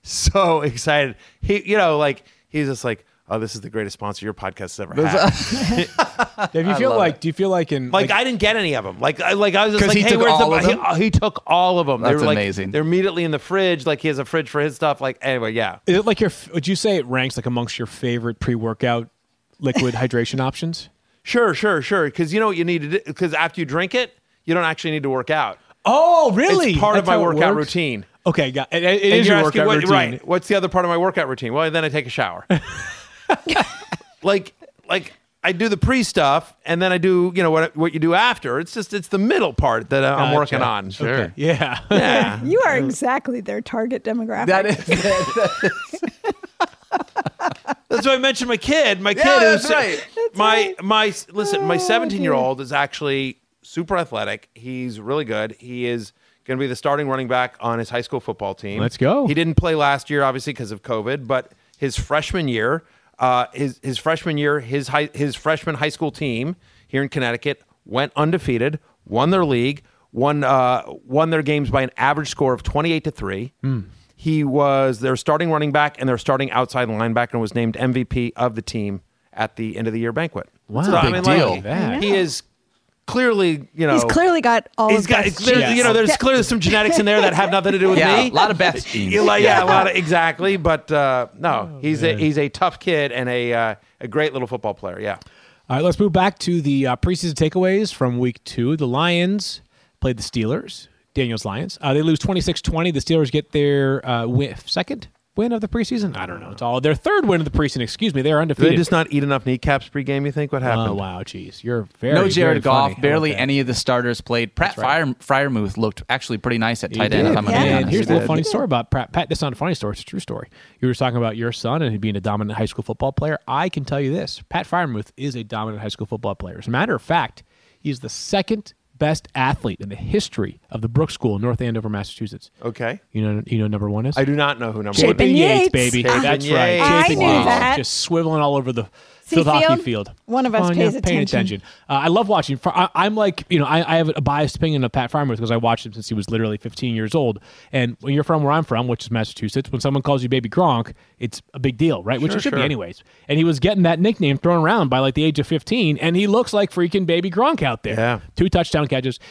so excited. He, you know, like he's just like, oh, this is the greatest sponsor your podcast has ever had. If you feel love like, it. do you feel like in Like, I didn't get any of them. Like I like I was just 'Cause like, he hey, took where's all the? of them? He, he took all of them. They That's were like, amazing. They're immediately in the fridge. Like he has a fridge for his stuff. Like anyway, yeah. is it like your? Would you say it ranks like amongst your favorite pre-workout liquid hydration options? Sure, sure, sure. Because you know what you need to do. Because after you drink it, you don't actually need to work out. Oh, really? It's part of That's my how it workout works? routine. Okay, got it. It And is you're your asking workout what, routine, right? What's the other part of my workout routine? Well, then I take a shower. like, like I do the pre stuff, and then I do you know what what you do after. It's just it's the middle part that I'm Gotcha. working on. Okay. Yeah. Yeah. You are exactly their target demographic. That is, that That's why I mentioned my kid. My kid Yeah, is that's right. my my listen. Oh, My seventeen year old is actually super athletic. He's really good. He is going to be the starting running back on his high school football team. Let's go. He didn't play last year, obviously because of COVID, but his freshman year, uh, his his freshman year, his high, his freshman high school team here in Connecticut went undefeated, won their league, won uh, won their games by an average score of twenty eight to three. He was their starting running back and their starting outside linebacker and was named M V P of the team at the end of the year banquet. Wow. So, Big deal. like, That. he is clearly, you know, He's clearly got all he's of got, Beth's there, genes. you know, there's Yeah. clearly some genetics in there that have nothing to do with yeah, me. a lot of Beth's genes. You like, yeah, a lot of exactly, but uh, no, he's a he's a tough kid and a uh, a great little football player. Yeah, All right, let's move back to the uh, preseason takeaways from week two. The Lions played the Steelers, Daniel's Lions. Uh, they lose twenty-six twenty. The Steelers get their uh, win, second win of the preseason. I don't know. It's all their third win of the preseason. Excuse me. They are did undefeated. they just not eat enough kneecaps pregame? You think what happened? Oh, wow. Jeez. You're very, no very Jared Goff. funny. I Barely love that. any of the starters played. Pratt right. Fire, Fryermuth looked actually pretty nice at He tight did. end. if I'm gonna be Yeah. And honest. here's a He little did. funny story about Pat. Pat, that's not a funny story. It's a true story. You were talking about your son and being a dominant high school football player. I can tell you this. Pat Fryermuth is a dominant high school football player. As a matter of fact, he's the second best athlete in the history of the Brooks School in North Andover, Massachusetts. Okay, You know, you know, number one is I do not know who number Chapin one is. Yates, Yates. baby. Chapin That's Yates. right. I Chapin knew Yates. that. Just swiveling all over the See, field hockey field? field. One of us Fun, pays yeah, paying attention. Uh, I love watching. Fr- I, I'm like, you know, I, I have a biased opinion of Pat Fryermuth because I watched him since he was literally fifteen years old. And when you're from where I'm from, which is Massachusetts, when someone calls you Baby Gronk, it's a big deal, right? Which Sure, it should sure. be anyways. And he was getting that nickname thrown around by like the age of fifteen, and he looks like freaking Baby Gronk out there. Yeah. Two touchdown catches.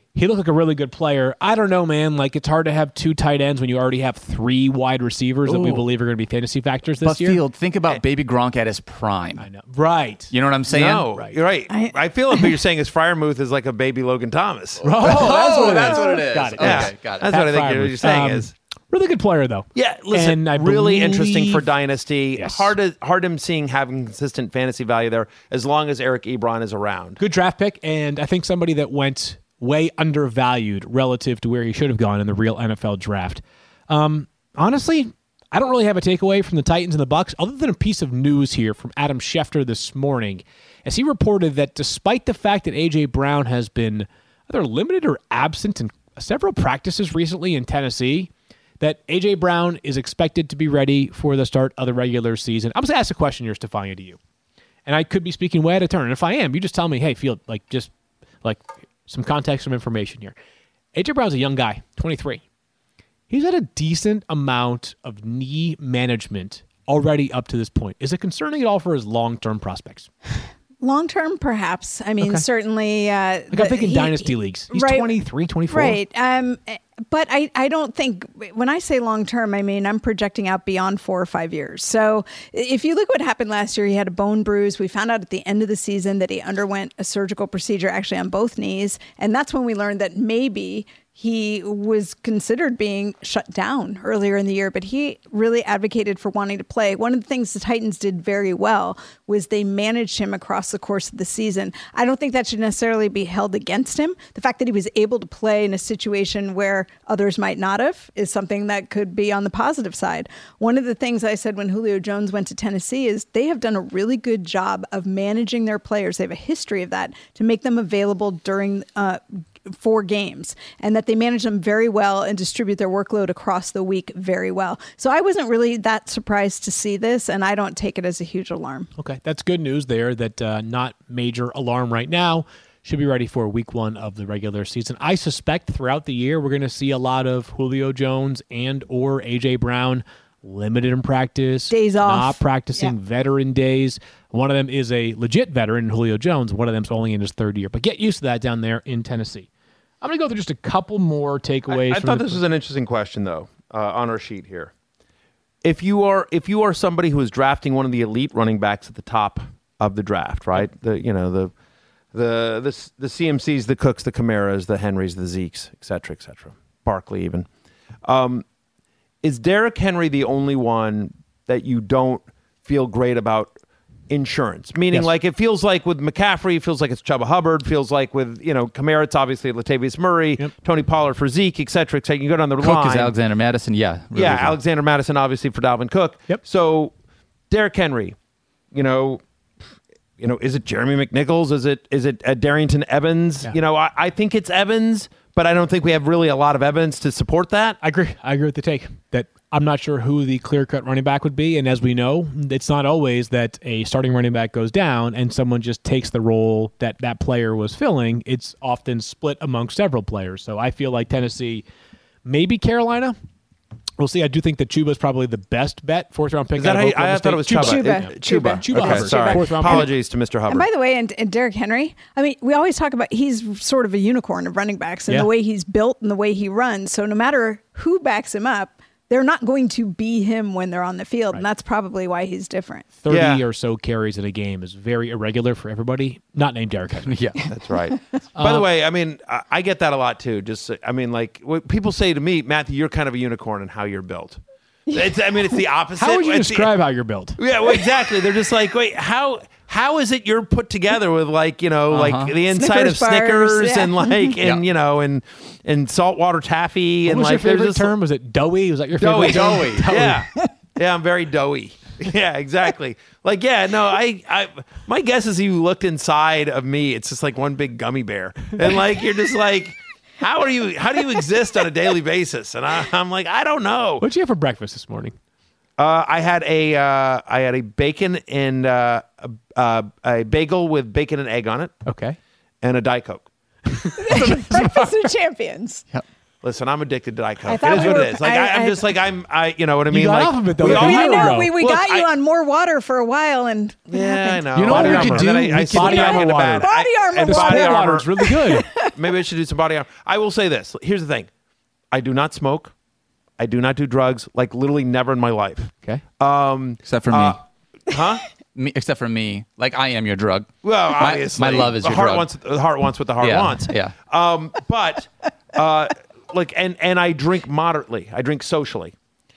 he looked like a really good player. I don't know, man. Like, it's hard to have two tight ends when you already have three wide receivers that we Ooh. believe are going to be fantasy factors this But year. Field, think about Baby Gronk at his prime. I know. Right. You know what I'm saying? No, Right. you're right. I- I, feel like what you're saying is Freiermuth is like a baby Logan Thomas. Oh, that's what it that's is. what it is. Got it. Okay, Yeah, got it. that's what I think Pat you're, Freiermuth. you're saying Um, is. Really good player, though. Yeah, listen, And I really interesting believe- for Dynasty. Yes. Hard to, hard to seeing having consistent fantasy value there as long as Eric Ebron is around. Good draft pick, and I think somebody that went way undervalued relative to where he should have gone in the real N F L draft. Um, honestly, I don't really have a takeaway from the Titans and the Bucks other than a piece of news here from Adam Schefter this morning, as he reported that despite the fact that A J. Brown has been either limited or absent in several practices recently in Tennessee, that A J. Brown is expected to be ready for the start of the regular season. I'm just going to ask a question here, Stefania, to you. And I could be speaking way out of turn. And if I am, you just tell me, hey, Field, like, just like some context, some information here. A J. Brown's a young guy, twenty-three. He's had a decent amount of knee management already up to this point. Is it concerning at all for his long-term prospects? Long term, perhaps. I mean, Okay. certainly. Uh, Like, I'm thinking dynasty leagues. He's twenty-three, twenty-four. Right. Um, but I, I don't think, when I say long term, I mean, I'm projecting out beyond four or five years. So if you look what happened last year, he had a bone bruise. We found out at the end of the season that he underwent a surgical procedure actually on both knees. And that's when we learned that maybe he was considered being shut down earlier in the year, but he really advocated for wanting to play. One of the things the Titans did very well was they managed him across the course of the season. I don't think that should necessarily be held against him. The fact that he was able to play in a situation where others might not have is something that could be on the positive side. One of the things I said when Julio Jones went to Tennessee is they have done a really good job of managing their players. They have a history of that to make them available during uh, four games, and that they manage them very well and distribute their workload across the week very well. So I wasn't really that surprised to see this, and I don't take it as a huge alarm. Okay, that's good news there. That uh, not major alarm right now. Should be ready for week one of the regular season. I suspect throughout the year we're going to see a lot of Julio Jones and or A J. Brown limited in practice, Days off. not practicing, Yeah. veteran days. One of them is a legit veteran, Julio Jones. One of them's only in his third year. But get used to that down there in Tennessee. I'm going to go through just a couple more takeaways. I, I from thought the- this was an interesting question, though, uh, on our sheet here. If you are if you are somebody who is drafting one of the elite running backs at the top of the draft, right? The you know the the the the C M Cs, the Cooks, the Camaras, the Henrys, the Zekes, et cetera, et cetera. Barkley even. Um, is Derrick Henry the only one that you don't feel great about insurance? Meaning, Yes. like, it feels like with McCaffrey, it feels like it's Chuba Hubbard, feels like with, you know, Kamara, it's obviously Latavius Murray, Yep. Tony Pollard for Zeke, et cetera, et cetera. You go down the Cook line. is Alexander Madison. Yeah. really yeah, is. Alexander Madison, obviously, for Dalvin Cook. Yep. So, Derrick Henry, you know, you know, is it Jeremy McNichols? Is it is it uh, Darrington Evans? Yeah. You know, I, I think it's Evans, but I don't think we have really a lot of evidence to support that. I agree. I agree with the take that I'm not sure who the clear-cut running back would be. And as we know, it's not always that a starting running back goes down and someone just takes the role that that player was filling. It's often split among several players. So I feel like Tennessee, maybe Carolina. We'll see. I do think that Chuba is probably the best bet. Fourth round pick. Is that out how of you, I Oklahoma thought it was State. Chuba. Chuba. It- Chuba. Chuba. Chuba Okay, Hubbard. sorry. Fourth round pick. Apologies to Mister Hubbard. And by the way, and, and Derrick Henry, I mean, we always talk about he's sort of a unicorn of running backs and Yeah. the way he's built and the way he runs. So no matter who backs him up, they're not going to be him when they're on the field. And that's probably why he's different. thirty Yeah. or so carries in a game is very irregular for everybody. Not named Derrick Henry. Yeah. That's right. By the way, I mean, I, I get that a lot too. Just, I mean, like, what people say to me, Matthew, you're kind of a unicorn in how you're built. It's, I mean, it's the opposite. How would you It's the- describe how you're built? Yeah, well, exactly. They're just like, wait, how how is it you're put together with, like, you know, Uh-huh. like the inside Snickers of bars, Snickers yeah. and like and Yeah. you know and and saltwater taffy What and was like your favorite there's just- term? Was it doughy? Was that your Doughy, favorite term? doughy. Yeah. Yeah, I'm very doughy. Yeah, exactly. Like, yeah, no, I, I, my guess is you looked inside of me. It's just like one big gummy bear, and like you're just like, how are you? How do you exist on a daily basis? And I, I'm like, I don't know. What'd you have for breakfast this morning? Uh, I had a, uh, I had a bacon and uh, a, uh, a bagel with bacon and egg on it, Okay. and a Diet Coke. Breakfast of champions. Listen, I'm addicted to Diet I Coke. thought It is we what were- it is. Like I- I, I'm I- just like I'm. I, you know what I mean? got like off of it, though, we like a all- year I know. ago. We, we Look, got you I- on more water for a while. and what Yeah, I happened? know. You know what Body we Armor. could do? Then I, I We sleep could- back Body into Armor bed. water. Body I- Armor and The water. Body sport water Armor. is really good. maybe I should do some body armor. I will say this. Here's the thing. I do not smoke. I do not do drugs. Like literally never in my life. Okay. Um, Except for me. uh, huh? me. Except for me. Like, I am your drug. Well, My- obviously, my love is the your heart drug. wants. The heart wants what the heart Yeah, wants. yeah. Um, but uh, like, and and I drink moderately. I drink socially.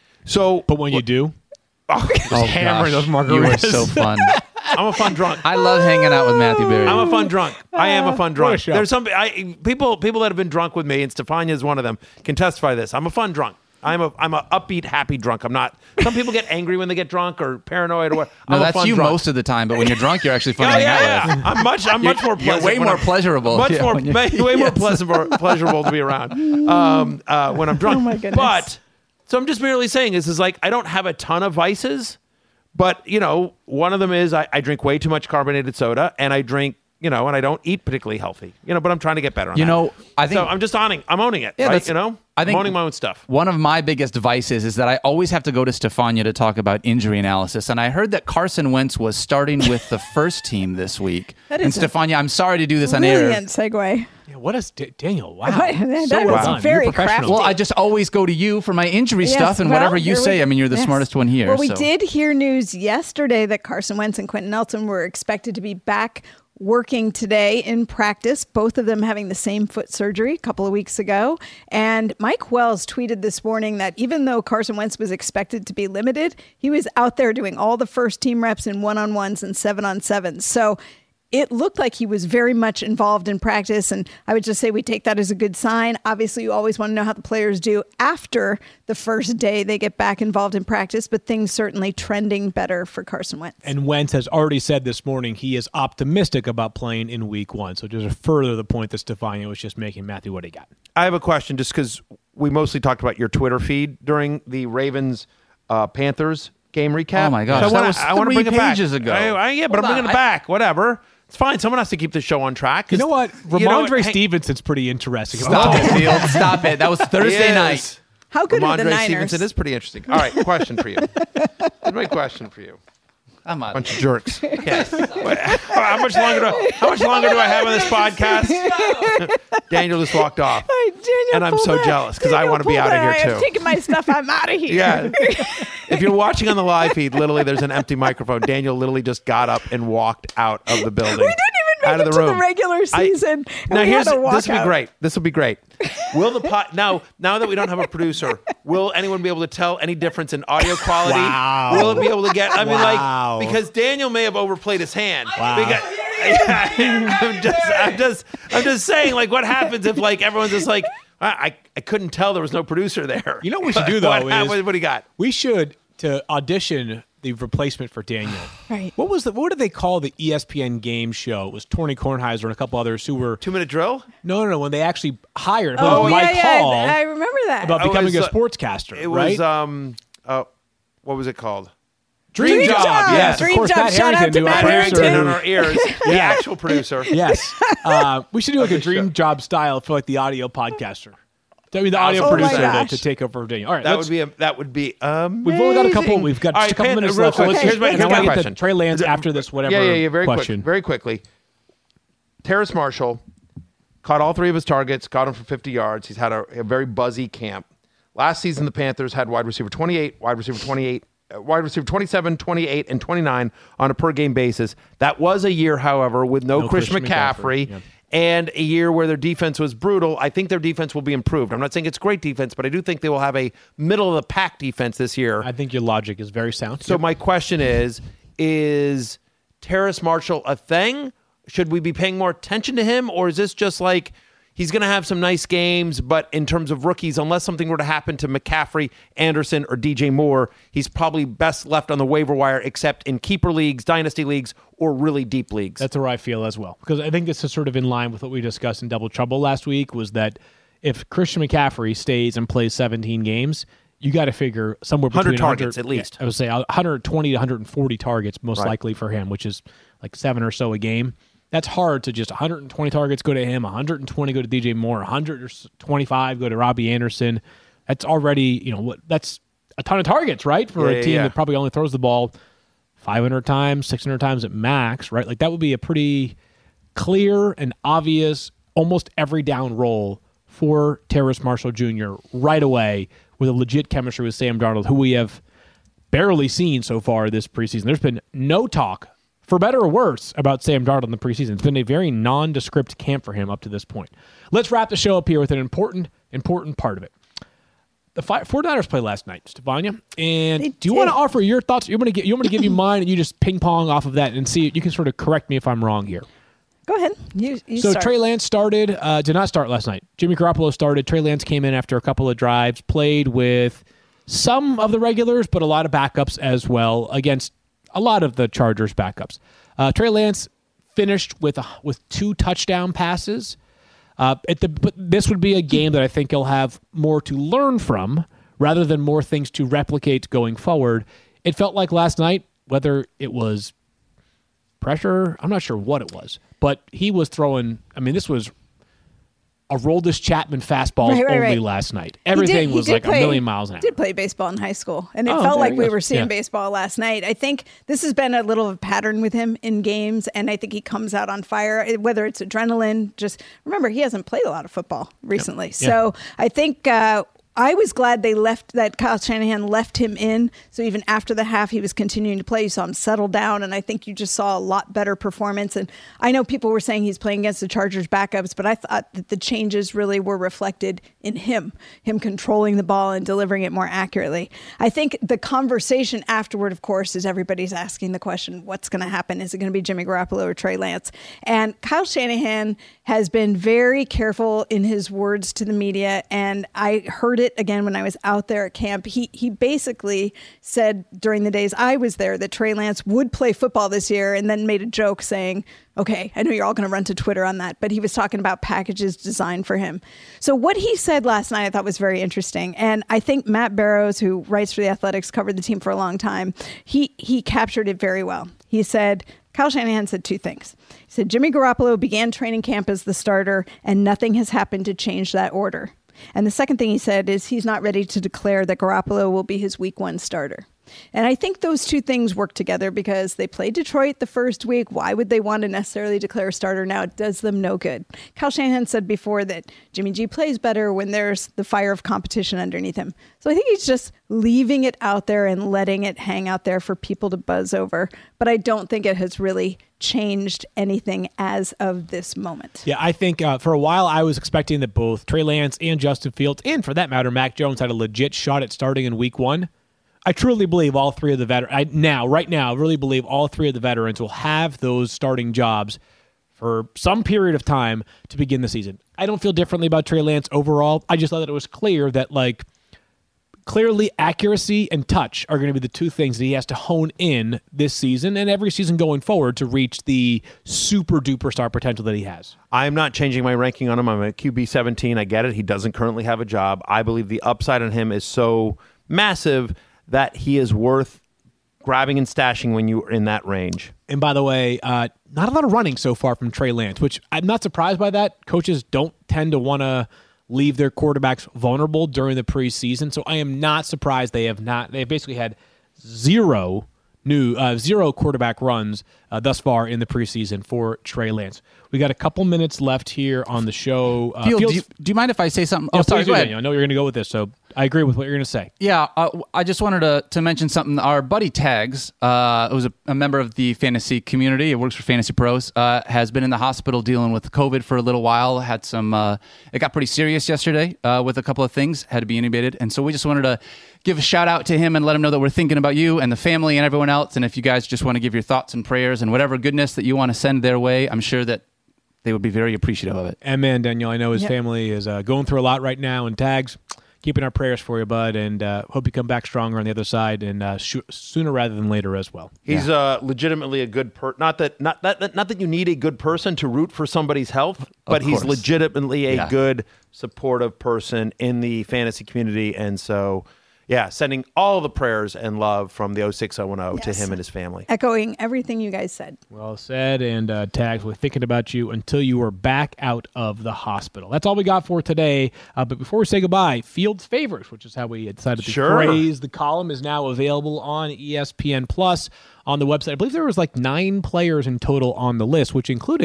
So, But when you do, oh, Oh, hammering gosh. those margaritas. You are so fun. I'm a fun drunk. I love hanging out with Matthew Berry. I'm a fun drunk. I am a fun What a drunk. show. There's some I, people people that have been drunk with me, and Stefania is one of them, can testify this. I'm a fun drunk. I'm a I'm a upbeat, happy drunk. I'm not. Some people get angry when they get drunk or paranoid or what. no, I'm a that's fun you drunk. most of the time, but when you're drunk, you're actually fun Oh to hang yeah, out yeah. with. I'm much. I'm much more. You're Pleasant way when more I'm- pleasurable. Much Yeah, more. when you- Way, way more Yes. pleasant, pleasurable to be around um, uh, when I'm drunk. Oh, my goodness. But so I'm just merely saying this is like I don't have a ton of vices, but you know, one of them is I, I drink way too much carbonated soda, and I drink. You know, and I don't eat particularly healthy. You know, but I'm trying to get better on You that. know, I think- so. I'm just owning. I'm owning it. Yeah, right? that's- You know, I think I'm owning my own stuff. One of my biggest vices is that I always have to go to Stefania to talk about injury analysis. And I heard that Carson Wentz was starting with the first team this week. That and is a Stefania, I'm sorry to do this on air. Brilliant segue. Yeah, what is D- Daniel? Wow, That so was well done. very You're professional. crafty. Well, I just always go to you for my injury Yes, stuff and well, whatever you here say. we- I mean, you're the yes. smartest one here. Well, we so. did hear news yesterday that Carson Wentz and Quentin Nelson were expected to be back working today in practice, both of them having the same foot surgery a couple of weeks ago. And Mike Wells tweeted this morning that even though Carson Wentz was expected to be limited, he was out there doing all the first team reps in one-on-ones and seven-on-sevens. So it looked like he was very much involved in practice, and I would just say we take that as a good sign. Obviously, you always want to know how the players do after the first day they get back involved in practice, but things certainly trending better for Carson Wentz. And Wentz has already said this morning he is optimistic about playing in week one. So just to further the point that Stefania was just making, Matthew, what do you got? I have a question, just because we mostly talked about your Twitter feed during the Ravens uh, Panthers game recap. Oh, my gosh. So I That wanna- was I wanna three bring it back. pages ago. I, I, yeah, but Hold I'm bringing on, it back. Whatever. It's fine. Someone has to keep the show on track. You know what? You know, Ramondre hey- Stevenson's pretty interesting. Stop it, Field. Stop it. That was Thursday Yes. night. How good are the Ramondre Niners? Stevenson is pretty interesting. All right, question for you. Here's my question for you. I'm out. Bunch of jerks. Okay. Wait, how much longer? Do, how much longer do I have on this podcast? Daniel just walked off, Hey, Daniel, and I'm pull so that. jealous because I Daniel, want to be pull out of that. here I am too. taking my stuff. I'm out of here. Yeah. If you're watching on the live feed, literally there's an empty microphone. Daniel literally just got up and walked out of the building. We didn't even out make of it the to room. the regular I- season. and now we here's had to walk this will be out. great. This will be great. Will the pot now now that we don't have a producer, will anyone be able to tell any difference in audio quality? Wow. Will it be able to get? I mean, Wow. like because Daniel may have overplayed his hand. Wow. Because, I'm just I'm just I'm just saying like what happens if like everyone's just like I I, I couldn't tell there was no producer there. You know what we should do, though, what, is- what, what do you got? We should, to audition the replacement for Daniel. Right. What was the, what did they call the E S P N game show? It was Torney Kornheiser and a couple others who were, Two minute drill. no, no, no, when they actually hired who Oh, was yeah, Mike yeah. Hall I remember that. about Oh, becoming it was, a uh, sportscaster, It right? was um uh what was it called? Dream, Dream Job. Job. Yes, Dream of course, Job. Matt Shout out Harrington, to who Matt our Harrington producer- in our ears. The actual producer. Yes. Uh, we should do like a the Dream show. Job style for like the audio podcaster. I mean, the audio Oh my producer to, gosh. to take over for Daniel. All right, That let's- would be a, that would be um. We've only got a couple. We've got All just a right, couple Pan- minutes real left. So quick, let's here's my- and here's I my want to get question. to Trey Lance after this. Whatever. Yeah, yeah, yeah. Very question. quick. Very quickly. Terrace Marshall caught all three of his targets. Got him for fifty yards. He's had a, a very buzzy camp. Last season, the Panthers had wide receiver twenty-eight, wide receiver twenty-eight, uh, wide receiver twenty-seven, twenty-eight, and twenty-nine on a per game basis. That was a year, however, with no, No Christian, Christian McCaffrey. McCaffrey, yeah. And a year where their defense was brutal. I think their defense will be improved. I'm not saying it's great defense, but I do think they will have a middle of the pack defense this year. I think your logic is very sound. So Yep. my question is, is Terrace Marshall a thing? Should we be paying more attention to him? Or is this just like he's going to have some nice games, but in terms of rookies, unless something were to happen to McCaffrey, Anderson, or D J Moore, he's probably best left on the waiver wire except in keeper leagues, dynasty leagues, or really deep leagues? That's where I feel as well. Because I think this is sort of in line with what we discussed in Double Trouble last week, was that if Christian McCaffrey stays and plays seventeen games, you got to figure somewhere between one hundred targets at least. Yeah, I would say one hundred twenty to one hundred forty targets most Right. likely for him, which is like seven or so a game. That's hard to just one hundred twenty targets go to him, one hundred twenty go to D J Moore, one hundred twenty-five go to Robbie Anderson. That's already, you know, what that's a ton of targets, right? For Yeah, a yeah, team yeah. that probably only throws the ball five hundred times, six hundred times at max, right? Like that would be a pretty clear and obvious almost every down roll for Terrace Marshall Junior right away with a legit chemistry with Sam Darnold, who we have barely seen so far this preseason. There's been no talk, for better or worse, about Sam Darnold in the preseason. It's been a very nondescript camp for him up to this point. Let's wrap the show up here with an important, important part of it. The fi- 49ers played last night, Stefania, and They do you did. want to offer your thoughts? You want me to get you want me to give you mine, and you just ping pong off of that and see. You can sort of correct me if I'm wrong here. Go ahead. You, you So start. Trey Lance started, uh, did not start last night. Jimmy Garoppolo started. Trey Lance came in after a couple of drives, played with some of the regulars, but a lot of backups as well against a lot of the Chargers backups. Uh, Trey Lance finished with a, with two touchdown passes. Uh, at the, but this would be a game that I think he'll have more to learn from rather than more things to replicate going forward. It felt like last night, whether it was pressure, I'm not sure what it was, but he was throwing, I mean, this was a Roldis Chapman fastball Right, right, only right. last night. He Everything did- he was did like play- a million miles an hour. Did play baseball in high school, and it Oh, felt there like he we goes. were seeing Yeah. baseball last night. I think this has been a little of a pattern with him in games, and I think he comes out on fire. Whether it's adrenaline, just remember he hasn't played a lot of football recently, Yeah. so I think. Uh, I was glad they left that Kyle Shanahan left him in. So even after the half, he was continuing to play. You saw him settle down, and I think you just saw a lot better performance. And I know people were saying he's playing against the Chargers backups, but I thought that the changes really were reflected in him, him controlling the ball and delivering it more accurately. I think the conversation afterward, of course, is everybody's asking the question, what's going to happen? Is it going to be Jimmy Garoppolo or Trey Lance? And Kyle Shanahan has been very careful in his words to the media, and I heard it again when I was out there at camp. He he basically said during the days I was there that Trey Lance would play football this year, and then made a joke saying, okay, I know you're all going to run to Twitter on that, but he was talking about packages designed for him. So what he said last night I thought was very interesting, and I think Matt Barrows, who writes for The Athletics, covered the team for a long time, he he captured it very well. He said, Kyle Shanahan said two things. He said, Jimmy Garoppolo began training camp as the starter, and nothing has happened to change that order. And the second thing he said is he's not ready to declare that Garoppolo will be his week one starter. And I think those two things work together because they played Detroit the first week. Why would they want to necessarily declare a starter now? It does them no good. Kyle Shanahan said before that Jimmy G plays better when there's the fire of competition underneath him. So I think he's just leaving it out there and letting it hang out there for people to buzz over. But I don't think it has really changed anything as of this moment. Yeah, I think uh, for a while I was expecting that both Trey Lance and Justin Fields, and for that matter, Mac Jones, had a legit shot at starting in week one. I truly believe all three of the veterans, I, now, right now, I really believe all three of the veterans will have those starting jobs for some period of time to begin the season. I don't feel differently about Trey Lance overall. I just thought that it was clear that, like, clearly accuracy and touch are going to be the two things that he has to hone in this season and every season going forward to reach the super duper star potential that he has. I'm not changing my ranking on him. I'm at Q B seventeen. I get it. He doesn't currently have a job. I believe the upside on him is so massive that he is worth grabbing and stashing when you're in that range. And by the way, uh, not a lot of running so far from Trey Lance, which I'm not surprised by that. Coaches don't tend to want to leave their quarterbacks vulnerable during the preseason, so I am not surprised they have not. They've basically had zero new, uh, zero quarterback runs uh, thus far in the preseason for Trey Lance. We got a couple minutes left here on the show. Uh, Field, Fields- do, you, do you mind if I say something? Yeah, Oh, sorry, please go do, ahead. Daniel. I know you're going to go with this, so I agree with what you're going to say. Yeah, uh, I just wanted to, to mention something. Our buddy Tags, uh, who's a, a member of the fantasy community, it works for Fantasy Pros, uh, has been in the hospital dealing with COVID for a little while. Had some, uh, it got pretty serious yesterday uh, with a couple of things. Had to be intubated, and so we just wanted to give a shout out to him and let him know that we're thinking about you and the family and everyone else. And if you guys just want to give your thoughts and prayers and whatever goodness that you want to send their way, I'm sure that they would be very appreciative of it. And man, Daniel, I know his Yep. family is uh, going through a lot right now, and Tags, keeping our prayers for you, bud, and uh, hope you come back stronger on the other side, and uh, sh- sooner rather than later as well. He's uh, legitimately a good per. Not that not that, that not that you need a good person to root for somebody's health, but he's course. legitimately a Yeah. good, supportive person in the fantasy community, and so yeah, sending all the prayers and love from the oh six oh one oh to Yes. him and his family. Echoing everything you guys said. Well said, and uh, Tags, we're thinking about you until you are back out of the hospital. That's all we got for today. Uh, but before we say goodbye, Fields Favorites, which is how we decided to Sure. phrase the column, is now available on E S P N Plus on the website. I believe there was like nine players in total on the list, which included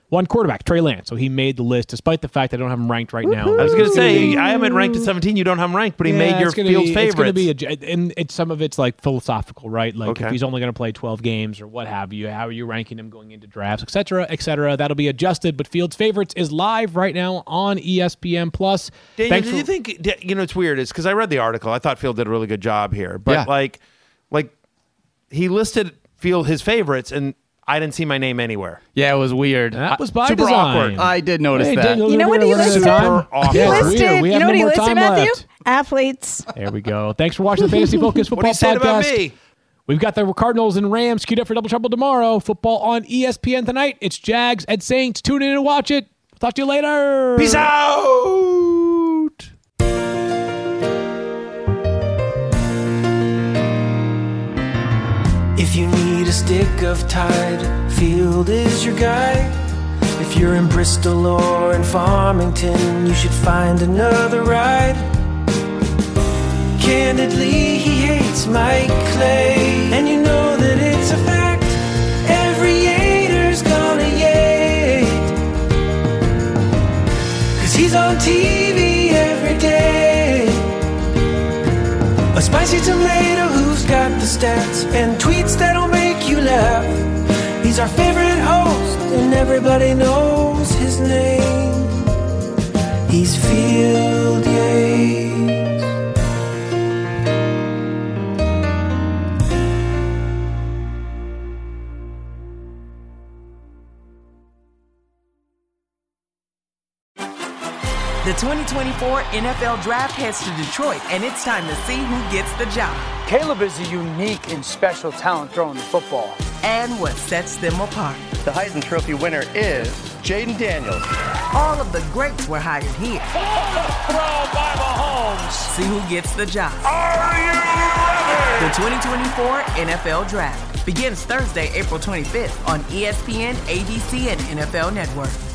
One quarterback, Trey Lance. So he made the list, despite the fact that I don't have him ranked right now. I was going to It's gonna say, be- I have it ranked at seventeen. You don't have him ranked, but he Yeah, made your it's gonna field's be, favorites. It's going to be, a, and it's some of it's like philosophical, right? Like Okay. if he's only going to play twelve games or what have you, how are you ranking him going into drafts, et cetera, et cetera. That'll be adjusted, but Fields Favorites is live right now on E S P N Plus. Daniel, Thanks do for- you think, you know, it's weird. It's because I read the article. I thought Field did a really good job here. But, Yeah. like, like he listed Field his favorites, and I didn't see my name anywhere. Yeah, it was weird. That was by Super design. awkward. I did notice Hey, that. Daniel, You know what he we're running out of listed? time. Super awkward. Yeah, He it's listed, weird. We you have know no what he more listed, time Matthew? left. Athletes. There we go. Thanks for watching the Fantasy Focus Football What are you saying Podcast. about me? We've got the Cardinals and Rams queued up for Double Trouble tomorrow. Football on E S P N tonight. It's Jags and Saints. Tune in and watch it. Talk to you later. Peace out. If you need a stick of Tide, Field is your guy. If you're in Bristol or in Farmington, you should find another ride. Candidly, he hates Mike Clay, and you know that it's a fact. Every Yater's gonna yate, 'cause he's on T V every day. A spicy tomato who's got the stats and tweets that'll make you laugh. He's our favorite host and everybody knows his name. He's Field Yates. The twenty twenty-four N F L Draft heads to Detroit, and it's time to see who gets the job Caleb is a unique and special talent throwing the football. and what sets them apart. The Heisman Trophy winner is Jaden Daniels. All of the greats were hired here. Throw by Mahomes. See who gets the job. Are you ready? The twenty twenty-four N F L Draft begins Thursday, April twenty-fifth on E S P N, A B C, and N F L Network.